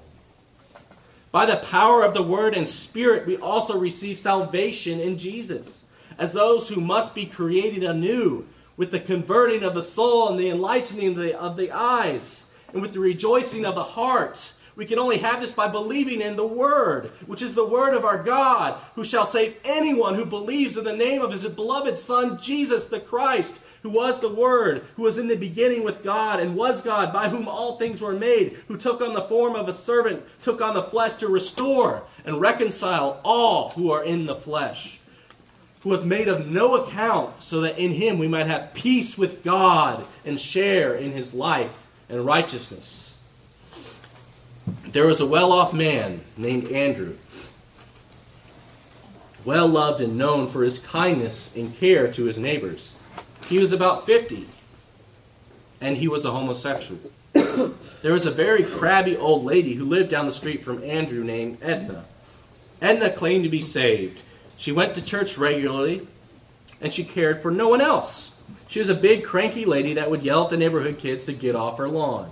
By the power of the word and spirit, we also receive salvation in Jesus, as those who must be created anew, with the converting of the soul and the enlightening of the, of the eyes, and with the rejoicing of the heart. We can only have this by believing in the word, which is the word of our God, who shall save anyone who believes in the name of his beloved Son, Jesus the Christ, who was the Word, who was in the beginning with God, and was God, by whom all things were made, who took on the form of a servant, took on the flesh to restore and reconcile all who are in the flesh, who was made of no account, so that in him we might have peace with God and share in his life and righteousness. There was a well-off man named Andrew, well loved and known for his kindness and care to his neighbors. He was about fifty, and he was a homosexual. There was a very crabby old lady who lived down the street from Andrew named Edna. Edna claimed to be saved. She went to church regularly, and she cared for no one else. She was a big, cranky lady that would yell at the neighborhood kids to get off her lawn.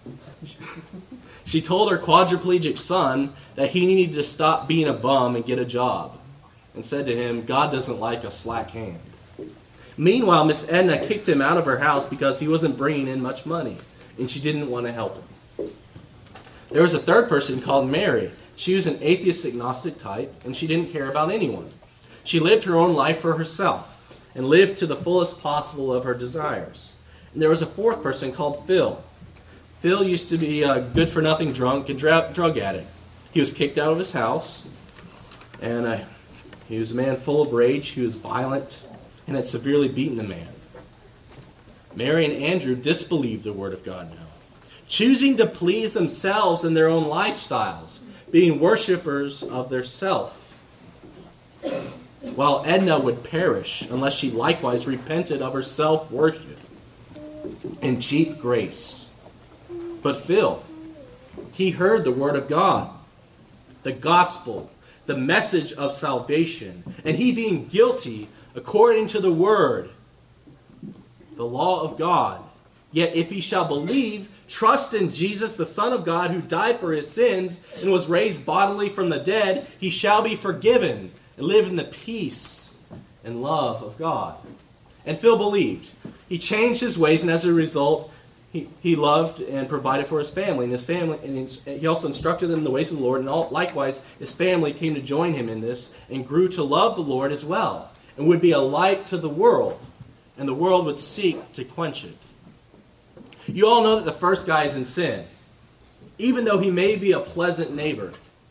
She told her quadriplegic son that he needed to stop being a bum and get a job, and said to him, God doesn't like a slack hand. Meanwhile, Miss Edna kicked him out of her house because he wasn't bringing in much money, and she didn't want to help him. There was a third person called Mary. She was an atheist agnostic type, and she didn't care about anyone. She lived her own life for herself, and lived to the fullest possible of her desires. And there was a fourth person called Phil. Phil used to be a good-for-nothing drunk and dra- drug addict. He was kicked out of his house, and uh, he was a man full of rage. He was violent, and had severely beaten a man. Mary and Andrew disbelieved the word of God now, choosing to please themselves in their own lifestyles, being worshipers of their self, while Edna would perish unless she likewise repented of her self-worship and cheap grace. But Phil, he heard the word of God, the gospel, the message of salvation, and he being guilty according to the word, the law of God. Yet if he shall believe, trust in Jesus, the Son of God, who died for his sins and was raised bodily from the dead, he shall be forgiven and live in the peace and love of God. And Phil believed. He changed his ways, and as a result, he, he loved and provided for his family. And his family, and he also instructed them in the ways of the Lord. And all, likewise, his family came to join him in this and grew to love the Lord as well, and would be a light to the world, and the world would seek to quench it. You all know that the first guy is in sin, even though he may be a pleasant neighbor.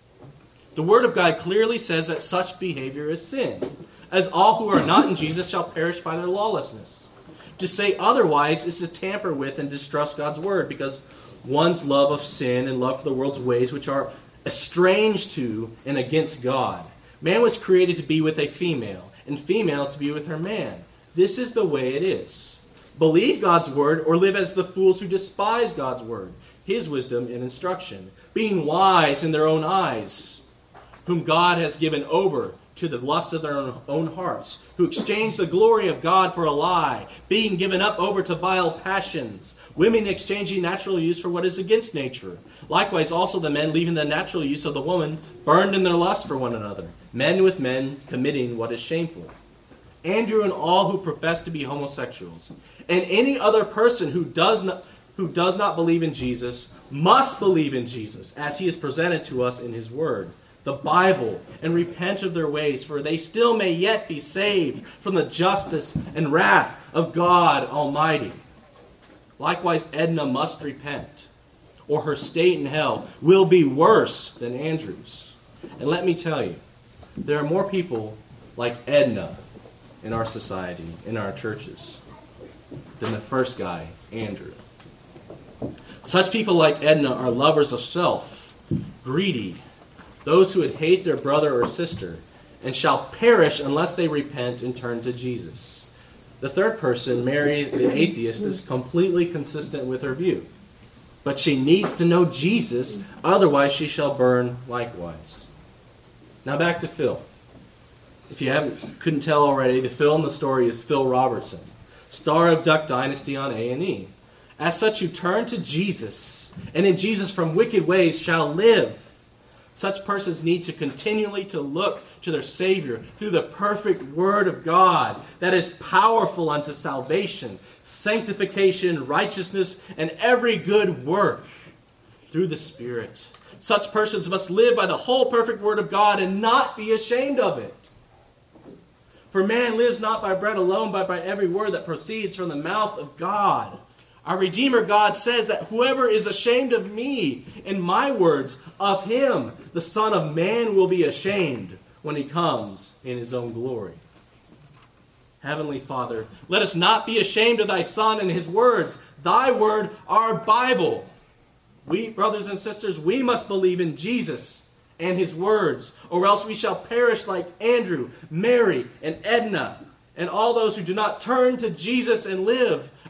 The Word of God clearly says that such behavior is sin, as all who are not in Jesus shall perish by their lawlessness. To say otherwise is to tamper with and distrust God's Word, because one's love of sin and love for the world's ways, which are estranged to and against God. Man was created to be with a female, and female to be with her man. This is the way it is. Believe God's word, or live as the fools who despise God's word, his wisdom and instruction, being wise in their own eyes, whom God has given over to the lust of their own, own hearts, who exchange the glory of God for a lie, being given up over to vile passions, women exchanging natural use for what is against nature. Likewise also the men, leaving the natural use of the woman, burned in their lust for one another, men with men committing what is shameful. Andrew and all who profess to be homosexuals, and any other person who does not who does not believe in Jesus, must believe in Jesus, as he is presented to us in his word, the Bible, and repent of their ways, for they still may yet be saved from the justice and wrath of God Almighty. Likewise, Edna must repent, or her state in hell will be worse than Andrew's. And let me tell you, there are more people like Edna in our society, in our churches, than the first guy, Andrew. Such people like Edna are lovers of self, greedy, those who would hate their brother or sister, and shall perish unless they repent and turn to Jesus. The third person, Mary the atheist, is completely consistent with her view. But she needs to know Jesus, otherwise she shall burn likewise. Now back to Phil. If you haven't couldn't tell already, the Phil in the story is Phil Robertson, star of Duck Dynasty on A and E. As such, you turn to Jesus, and in Jesus from wicked ways shall live. Such persons need to continually to look to their Savior through the perfect Word of God that is powerful unto salvation, sanctification, righteousness, and every good work through the Spirit. Such persons must live by the whole perfect Word of God and not be ashamed of it. For man lives not by bread alone, but by every word that proceeds from the mouth of God. Our Redeemer God says that whoever is ashamed of me and my words, of him the Son of Man will be ashamed when he comes in his own glory. Heavenly Father, let us not be ashamed of thy Son and his words, thy word, our Bible. We, brothers and sisters, we must believe in Jesus and his words, or else we shall perish like Andrew, Mary, and Edna, and all those who do not turn to Jesus and live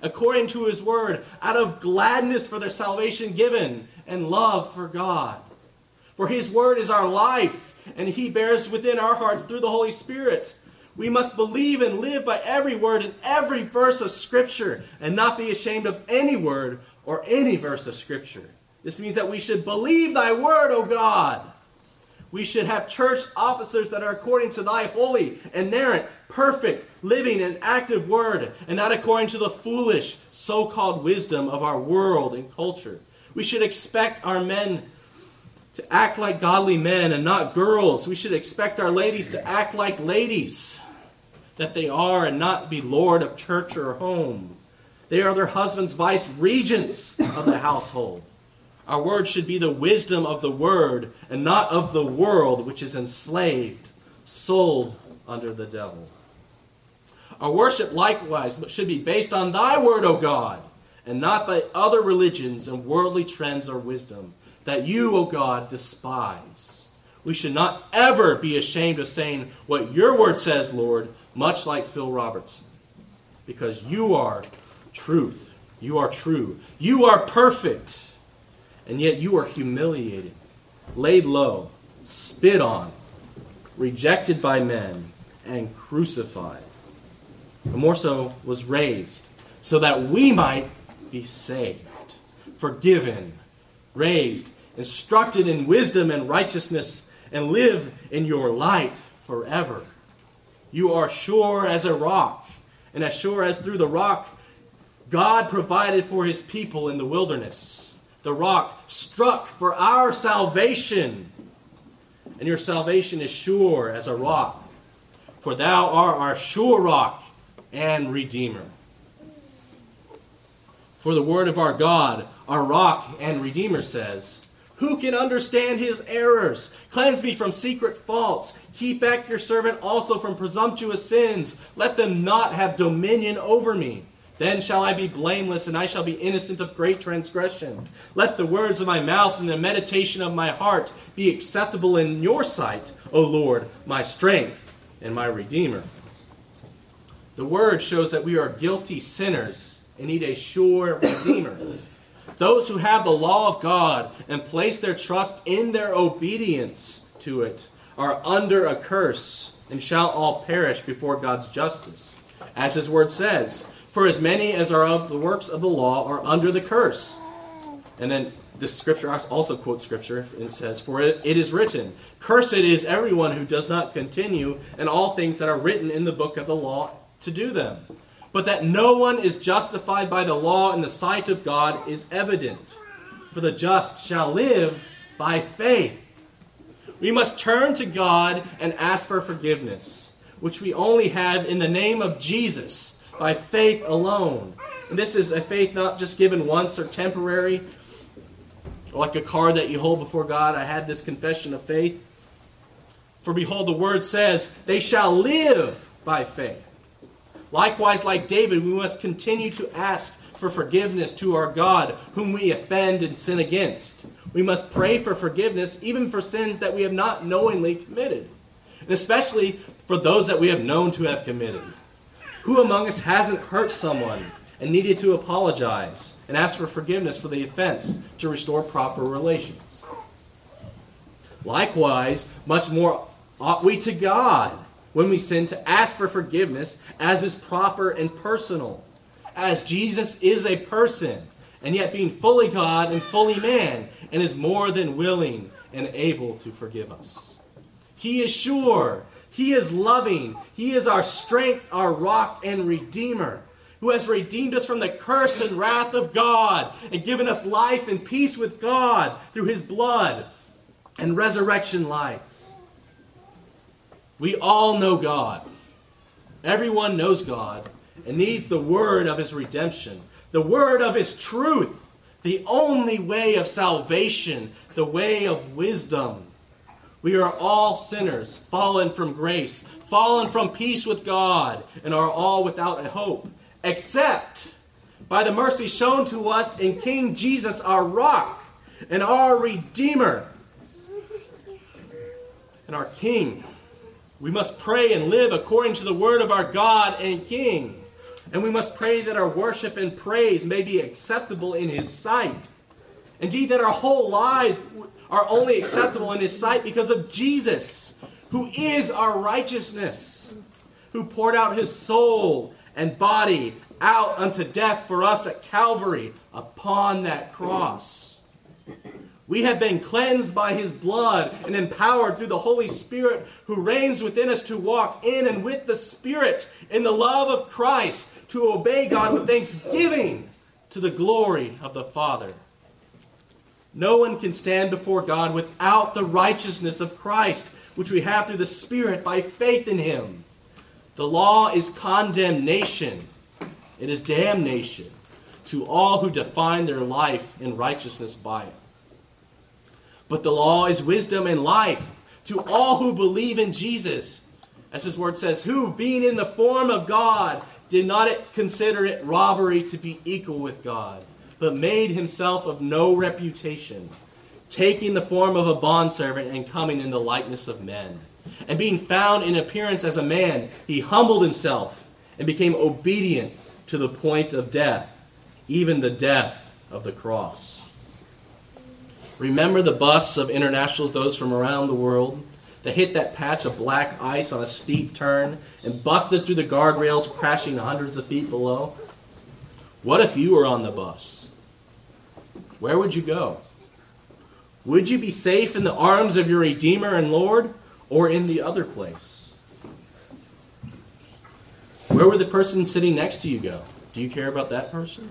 according to his word, out of gladness for their salvation given, and love for God. For his word is our life, and he bears within our hearts through the Holy Spirit. We must believe and live by every word and every verse of Scripture, and not be ashamed of any word or any verse of Scripture. This means that we should believe thy word, O God. We should have church officers that are according to thy holy, inerrant, perfect, living, and active word, and not according to the foolish, so-called wisdom of our world and culture. We should expect our men to act like godly men and not girls. We should expect our ladies to act like ladies that they are, and not be lord of church or home. They are their husband's vice regents of the household. Our word should be the wisdom of the word and not of the world, which is enslaved, sold under the devil. Our worship likewise should be based on thy word, O God, and not by other religions and worldly trends or wisdom that you, O God, despise. We should not ever be ashamed of saying what your word says, Lord, much like Phil Robertson, because you are truth. You are true. You are perfect. And yet you are humiliated, laid low, spit on, rejected by men, and crucified. And more so, was raised, so that we might be saved, forgiven, raised, instructed in wisdom and righteousness, and live in your light forever. You are sure as a rock, and as sure as through the rock God provided for his people in the wilderness. The rock struck for our salvation. And your salvation is sure as a rock. For thou art our sure rock and redeemer. For the word of our God, our rock and redeemer, says, who can understand his errors? Cleanse me from secret faults. Keep back your servant also from presumptuous sins. Let them not have dominion over me. Then shall I be blameless, and I shall be innocent of great transgression. Let the words of my mouth and the meditation of my heart be acceptable in your sight, O Lord, my strength and my Redeemer. The word shows that we are guilty sinners and need a sure Redeemer. Those who have the law of God and place their trust in their obedience to it are under a curse and shall all perish before God's justice. As his word says, for as many as are of the works of the law are under the curse. And then this scripture also quotes scripture and says, for it, it is written, cursed is everyone who does not continue in all things that are written in the book of the law to do them. But that no one is justified by the law in the sight of God is evident. For the just shall live by faith. We must turn to God and ask for forgiveness, which we only have in the name of Jesus, by faith alone. And this is a faith not just given once or temporary, like a card that you hold before God. I had this confession of faith. For behold, the word says, they shall live by faith. Likewise, like David, we must continue to ask for forgiveness to our God, whom we offend and sin against. We must pray for forgiveness, even for sins that we have not knowingly committed, and especially for those that we have known to have committed. Who among us hasn't hurt someone and needed to apologize and ask for forgiveness for the offense to restore proper relations? Likewise, much more ought we to God when we sin to ask for forgiveness as is proper and personal. As Jesus is a person, and yet being fully God and fully man, and is more than willing and able to forgive us. He is sure. He is loving. He is our strength, our rock and redeemer, who has redeemed us from the curse and wrath of God and given us life and peace with God through his blood and resurrection life. We all know God. Everyone knows God and needs the word of his redemption, the word of his truth, the only way of salvation, the way of wisdom. We are all sinners, fallen from grace, fallen from peace with God, and are all without a hope, except by the mercy shown to us in King Jesus, our rock, and our Redeemer, and our King. We must pray and live according to the word of our God and King. And we must pray that our worship and praise may be acceptable in His sight. Indeed, that our whole lives are only acceptable in His sight because of Jesus, who is our righteousness, who poured out His soul and body out unto death for us at Calvary upon that cross. We have been cleansed by His blood and empowered through the Holy Spirit who reigns within us to walk in and with the Spirit in the love of Christ, to obey God with thanksgiving to the glory of the Father. No one can stand before God without the righteousness of Christ, which we have through the Spirit by faith in Him. The law is condemnation. It is damnation to all who define their life in righteousness by it. But the law is wisdom and life to all who believe in Jesus. As His word says, who, being in the form of God, did not consider it robbery to be equal with God, but made Himself of no reputation, taking the form of a bondservant and coming in the likeness of men. And being found in appearance as a man, He humbled Himself and became obedient to the point of death, even the death of the cross. Remember the bus of internationals, those from around the world, that hit that patch of black ice on a steep turn and busted through the guardrails, crashing hundreds of feet below? What if you were on the bus? Where would you go? Would you be safe in the arms of your Redeemer and Lord, or in the other place? Where would the person sitting next to you go? Do you care about that person?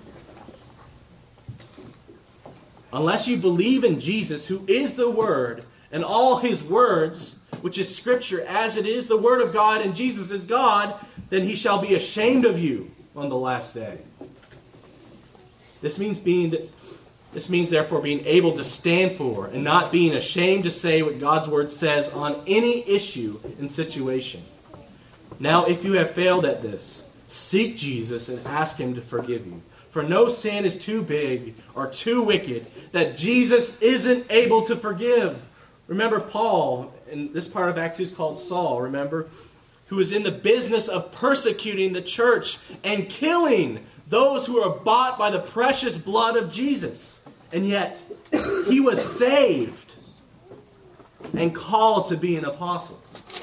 Unless you believe in Jesus, who is the Word, and all His words, which is Scripture, as it is the Word of God, and Jesus is God, then He shall be ashamed of you on the last day. This means being that This means, therefore, being able to stand for and not being ashamed to say what God's Word says on any issue and situation. Now, if you have failed at this, seek Jesus and ask Him to forgive you. For no sin is too big or too wicked that Jesus isn't able to forgive. Remember Paul, in this part of Acts, who's called Saul, remember? Who was in the business of persecuting the church and killing those who are bought by the precious blood of Jesus. And yet, he was saved and called to be an apostle.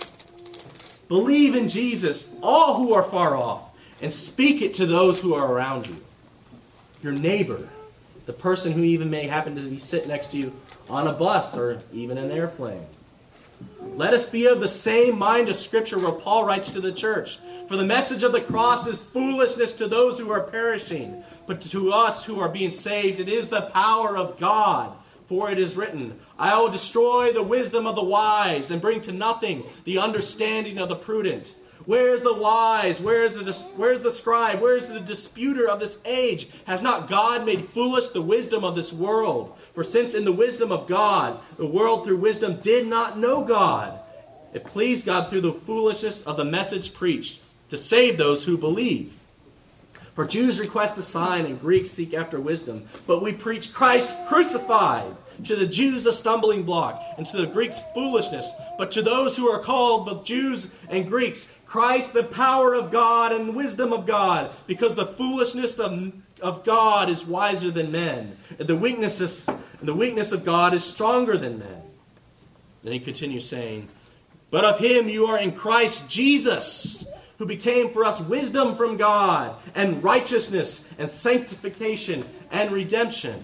Believe in Jesus, all who are far off, and speak it to those who are around you. Your neighbor, the person who even may happen to be sitting next to you on a bus or even an airplane. Let us be of the same mind of Scripture where Paul writes to the church. For the message of the cross is foolishness to those who are perishing, but to us who are being saved, it is the power of God. For it is written, I will destroy the wisdom of the wise and bring to nothing the understanding of the prudent. Where is the wise? Where is the, where is the scribe? Where is the disputer of this age? Has not God made foolish the wisdom of this world? For since in the wisdom of God, the world through wisdom did not know God, it pleased God through the foolishness of the message preached to save those who believe. For Jews request a sign and Greeks seek after wisdom, but we preach Christ crucified. To the Jews a stumbling block, and to the Greeks foolishness. But to those who are called, both Jews and Greeks, Christ the power of God and wisdom of God, because the foolishness of, of God is wiser than men, and the weaknesses and the weakness of God is stronger than men. Then he continues saying, but of Him you are in Christ Jesus, who became for us wisdom from God, and righteousness, and sanctification, and redemption.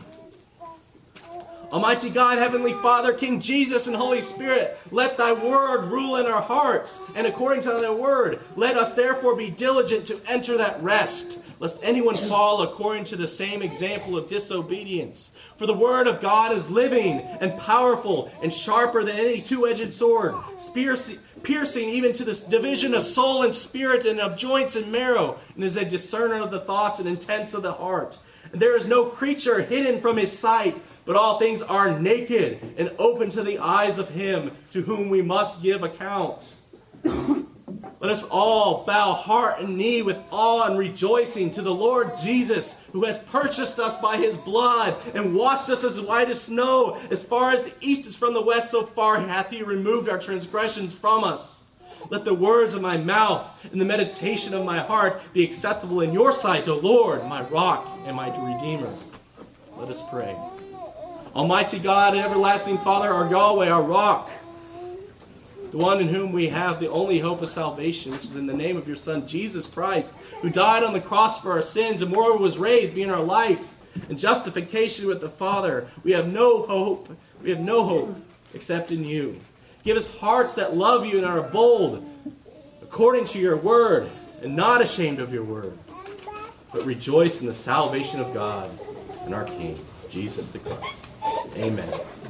Almighty God, Heavenly Father, King Jesus, and Holy Spirit, let Thy word rule in our hearts, and according to Thy word, let us therefore be diligent to enter that rest, lest anyone fall according to the same example of disobedience. For the word of God is living and powerful and sharper than any two-edged sword, piercing even to the division of soul and spirit and of joints and marrow, and is a discerner of the thoughts and intents of the heart. And there is no creature hidden from His sight, but all things are naked and open to the eyes of Him to whom we must give account. Let us all bow heart and knee with awe and rejoicing to the Lord Jesus, who has purchased us by His blood and washed us as white as snow. As far as the east is from the west, so far hath He removed our transgressions from us. Let the words of my mouth and the meditation of my heart be acceptable in your sight, O Lord, my rock and my redeemer. Let us pray. Almighty God and everlasting Father, our Yahweh, our rock, the one in whom we have the only hope of salvation, which is in the name of your Son, Jesus Christ, who died on the cross for our sins and moreover was raised, being our life and justification with the Father. We have no hope. We have no hope except in you. Give us hearts that love you and are bold according to your word and not ashamed of your word, but rejoice in the salvation of God and our King, Jesus the Christ. Amen.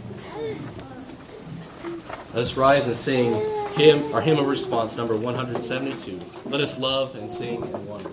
Let us rise and sing hymn, our hymn of response, number one hundred seventy-two. Let us love and sing and wonder.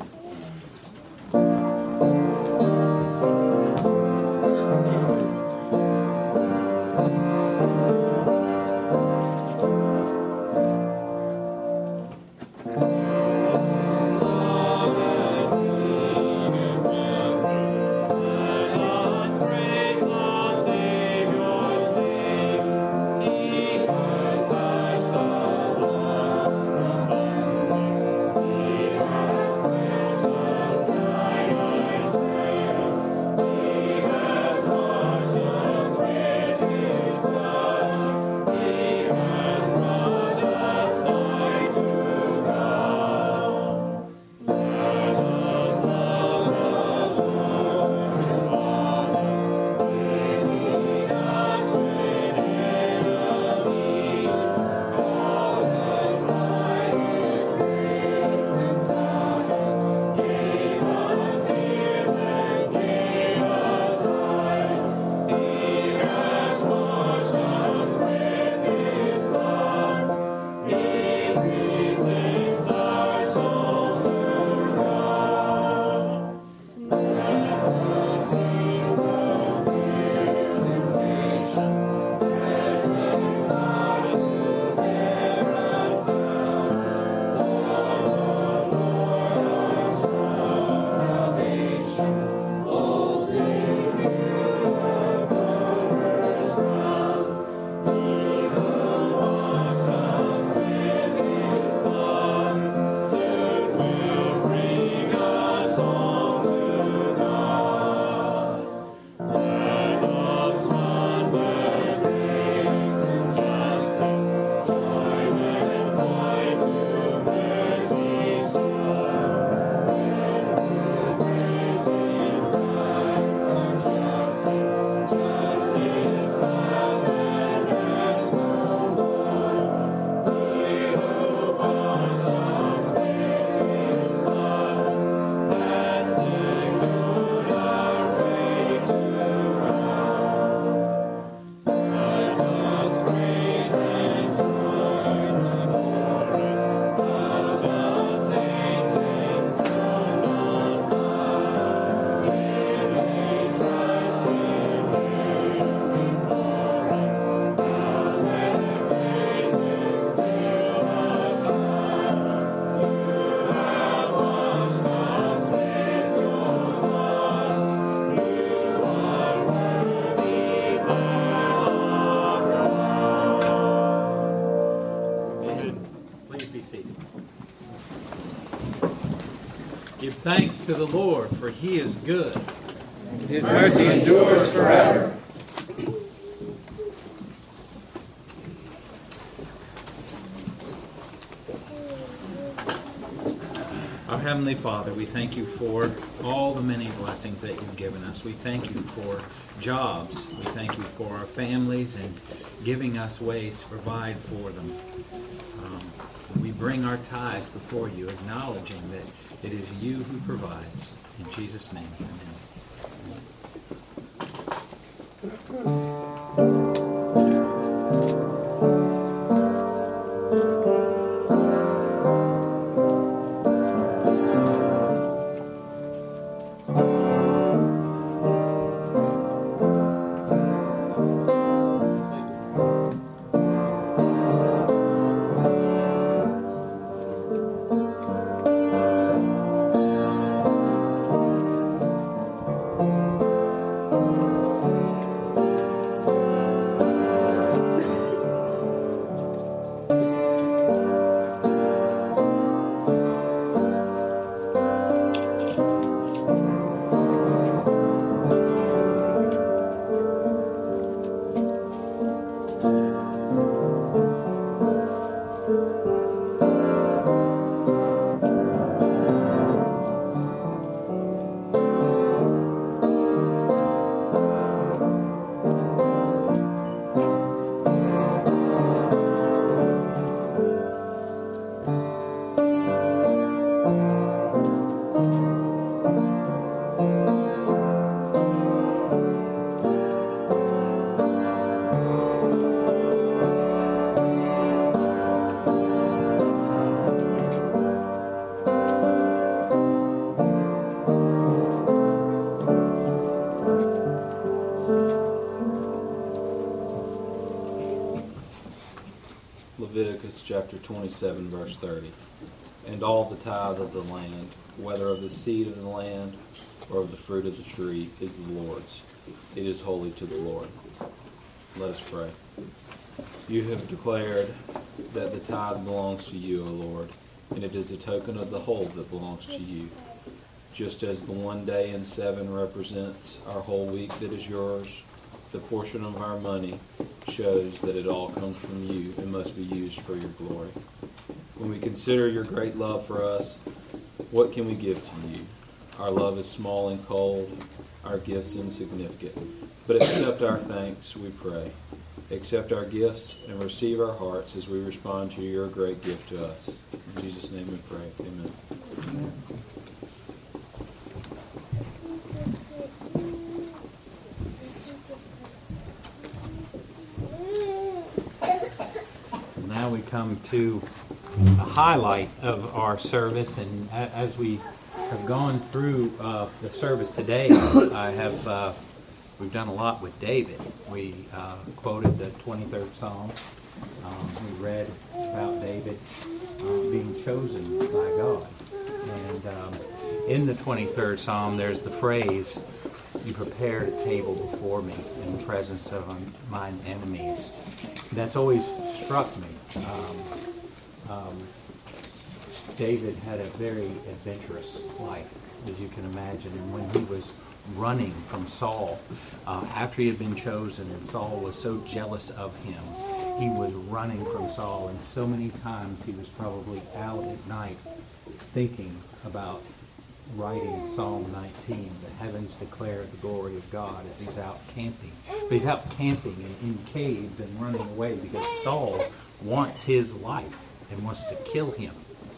Give thanks to the Lord, for he is good. His mercy endures forever. Our Heavenly Father, we thank you for all the many blessings that you've given us. We thank you for jobs. We thank you for our families and giving us ways to provide for them. Um, we bring our tithes before you, acknowledging that it is you who provides. In Jesus' name, amen. Leviticus chapter twenty-seven, verse thirty. And all the tithe of the land, whether of the seed of the land or of the fruit of the tree, is the Lord's. It is holy to the Lord. Let us pray. You have declared that the tithe belongs to you, O Lord, and it is a token of the whole that belongs to you. Just as the one day in seven represents our whole week that is yours, the portion of our money shows that it all comes from you and must be used for your glory. When we consider your great love for us, what can we give to you? Our love is small and cold, our gifts insignificant. But accept our thanks, we pray. Accept our gifts and receive our hearts as we respond to your great gift to us. In Jesus' name we pray. Amen. Amen. Now we come to a highlight of our service, and as we have gone through uh, the service today, I have uh, we've done a lot with David. We uh, quoted the twenty-third Psalm. Um, we read about David uh, being chosen by God, and um, in the twenty-third Psalm, there's the phrase, "You prepared a table before me in the presence of mine enemies." That's always struck me. Um, um, David had a very adventurous life, as you can imagine, and when he was running from Saul, uh, after he had been chosen and Saul was so jealous of him, he was running from Saul, and so many times he was probably out at night thinking about writing Psalm nineteen, the heavens declare the glory of God, as he's out camping. But he's out camping in, in caves and running away because Saul wants his life and wants to kill him.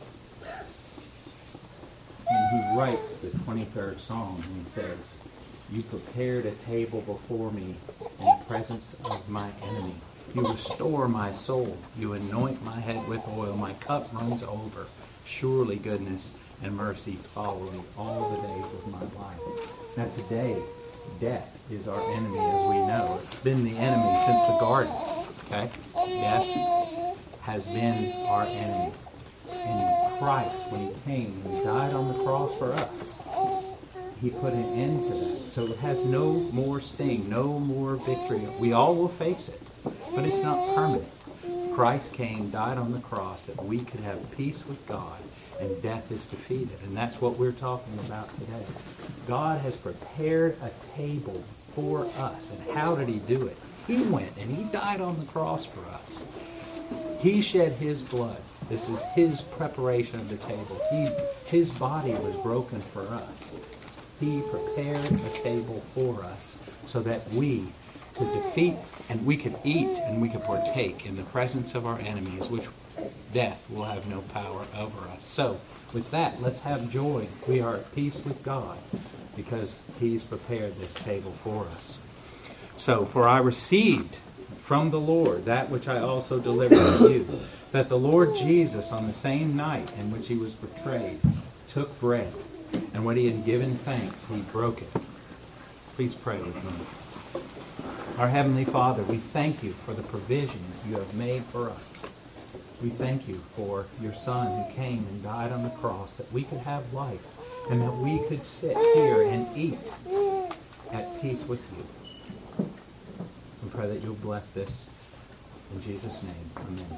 And he writes the twenty-third Psalm, and he says, "You prepared a table before me in the presence of my enemy. You restore my soul. You anoint my head with oil. My cup runs over. Surely goodness and mercy follow me all the days of my life." Now today, death is our enemy, as we know. It's been the enemy since the garden. Okay? Death has been our enemy. And Christ, when he came and he died on the cross for us, he put an end to that. So it has no more sting, no more victory. We all will face it, but it's not permanent. Christ came, died on the cross, that we could have peace with God, and death is defeated. And that's what we're talking about today. God has prepared a table for us. And how did he do it? He went and he died on the cross for us. He shed his blood. This is his preparation of the table. He, his body was broken for us. He prepared a table for us so that we could defeat and we could eat and we could partake in the presence of our enemies, which death will have no power over us. So, with that, let's have joy. We are at peace with God because he's prepared this table for us. So, for I received from the Lord that which I also delivered to you, that the Lord Jesus, on the same night in which he was betrayed, took bread, and when he had given thanks, he broke it. Please pray with me. Our Heavenly Father, we thank you for the provision that you have made for us. We thank you for your Son who came and died on the cross, that we could have life, and that we could sit here and eat at peace with you. We pray that you'll bless this. In Jesus' name, amen.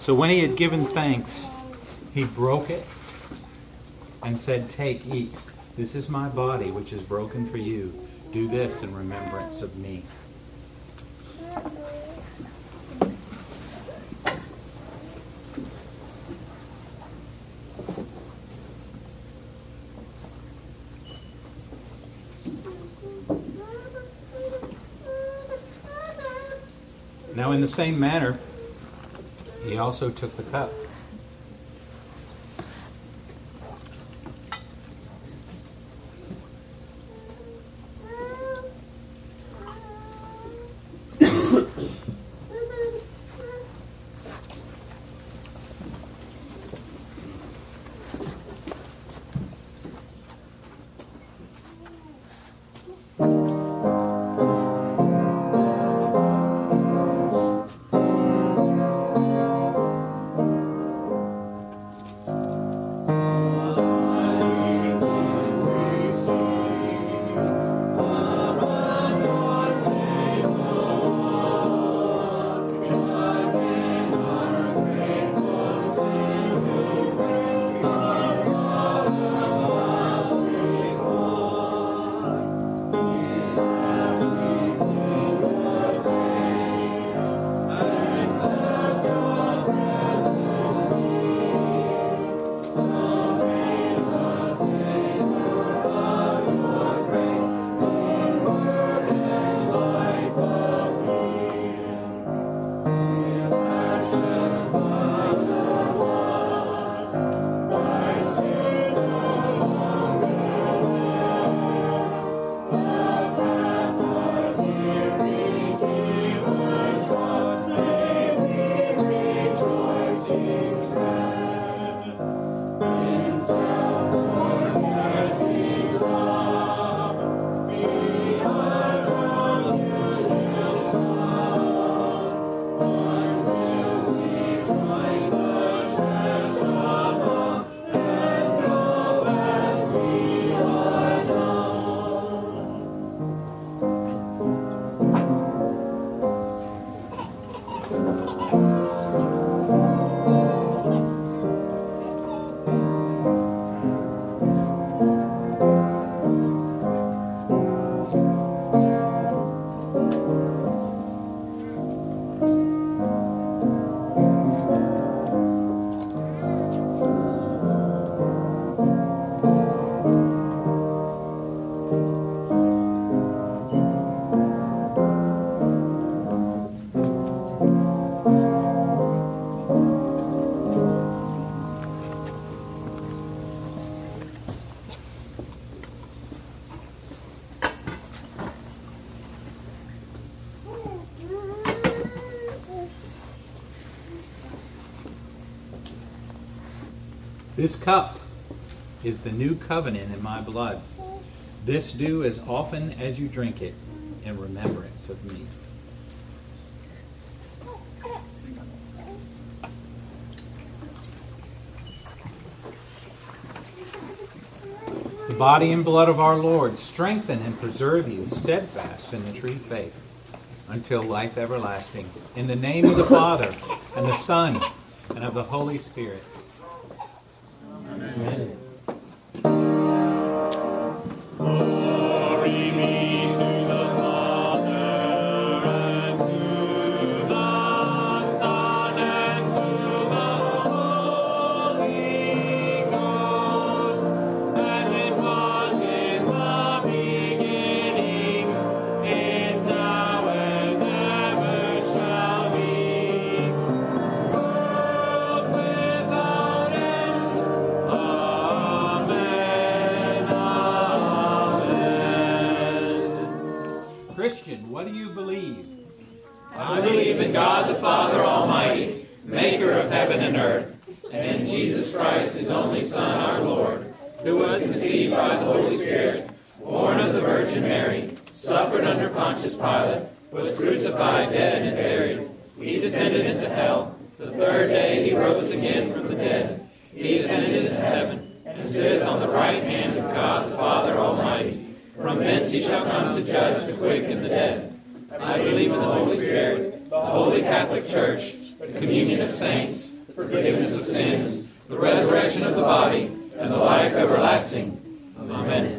So when he had given thanks, he broke it and said, "Take, eat. This is my body, which is broken for you. Do this in remembrance of me." Now, in the same manner, he also took the cup. This cup is the new covenant in my blood. This do as often as you drink it in remembrance of me. The body and blood of our Lord strengthen and preserve you steadfast in the true faith until life everlasting. In the name of the Father, and the Son, and of the Holy Spirit. Amen. Glory be to the Father, and to the Son, and to the Holy Ghost, as it was in the beginning, is now, and ever shall be, world without end. Christian, what do you believe? I believe in God the Father Almighty, maker of heaven and earth, and in Jesus Christ, his only Son, our Lord, who was conceived by the Holy Spirit, born of the Virgin Mary, suffered under Pontius Pilate, was crucified, dead, and buried. He descended into hell. The third day he rose again from the dead. He ascended into heaven, and sitteth on the right hand of God the Father Almighty. From thence he shall come to judge the quick and the dead. I believe in the Holy Spirit, the Holy Catholic Church, the communion of saints, forgiveness of sins, the resurrection of the body, and the life everlasting. Amen.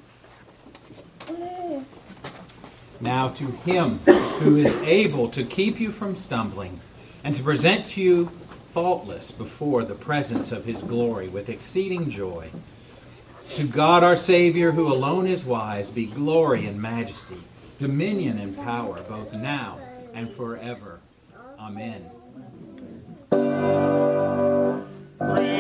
Now to him who is able to keep you from stumbling and to present you faultless before the presence of his glory with exceeding joy. To God our Savior, who alone is wise, be glory and majesty, dominion and power, both now and forever. Amen.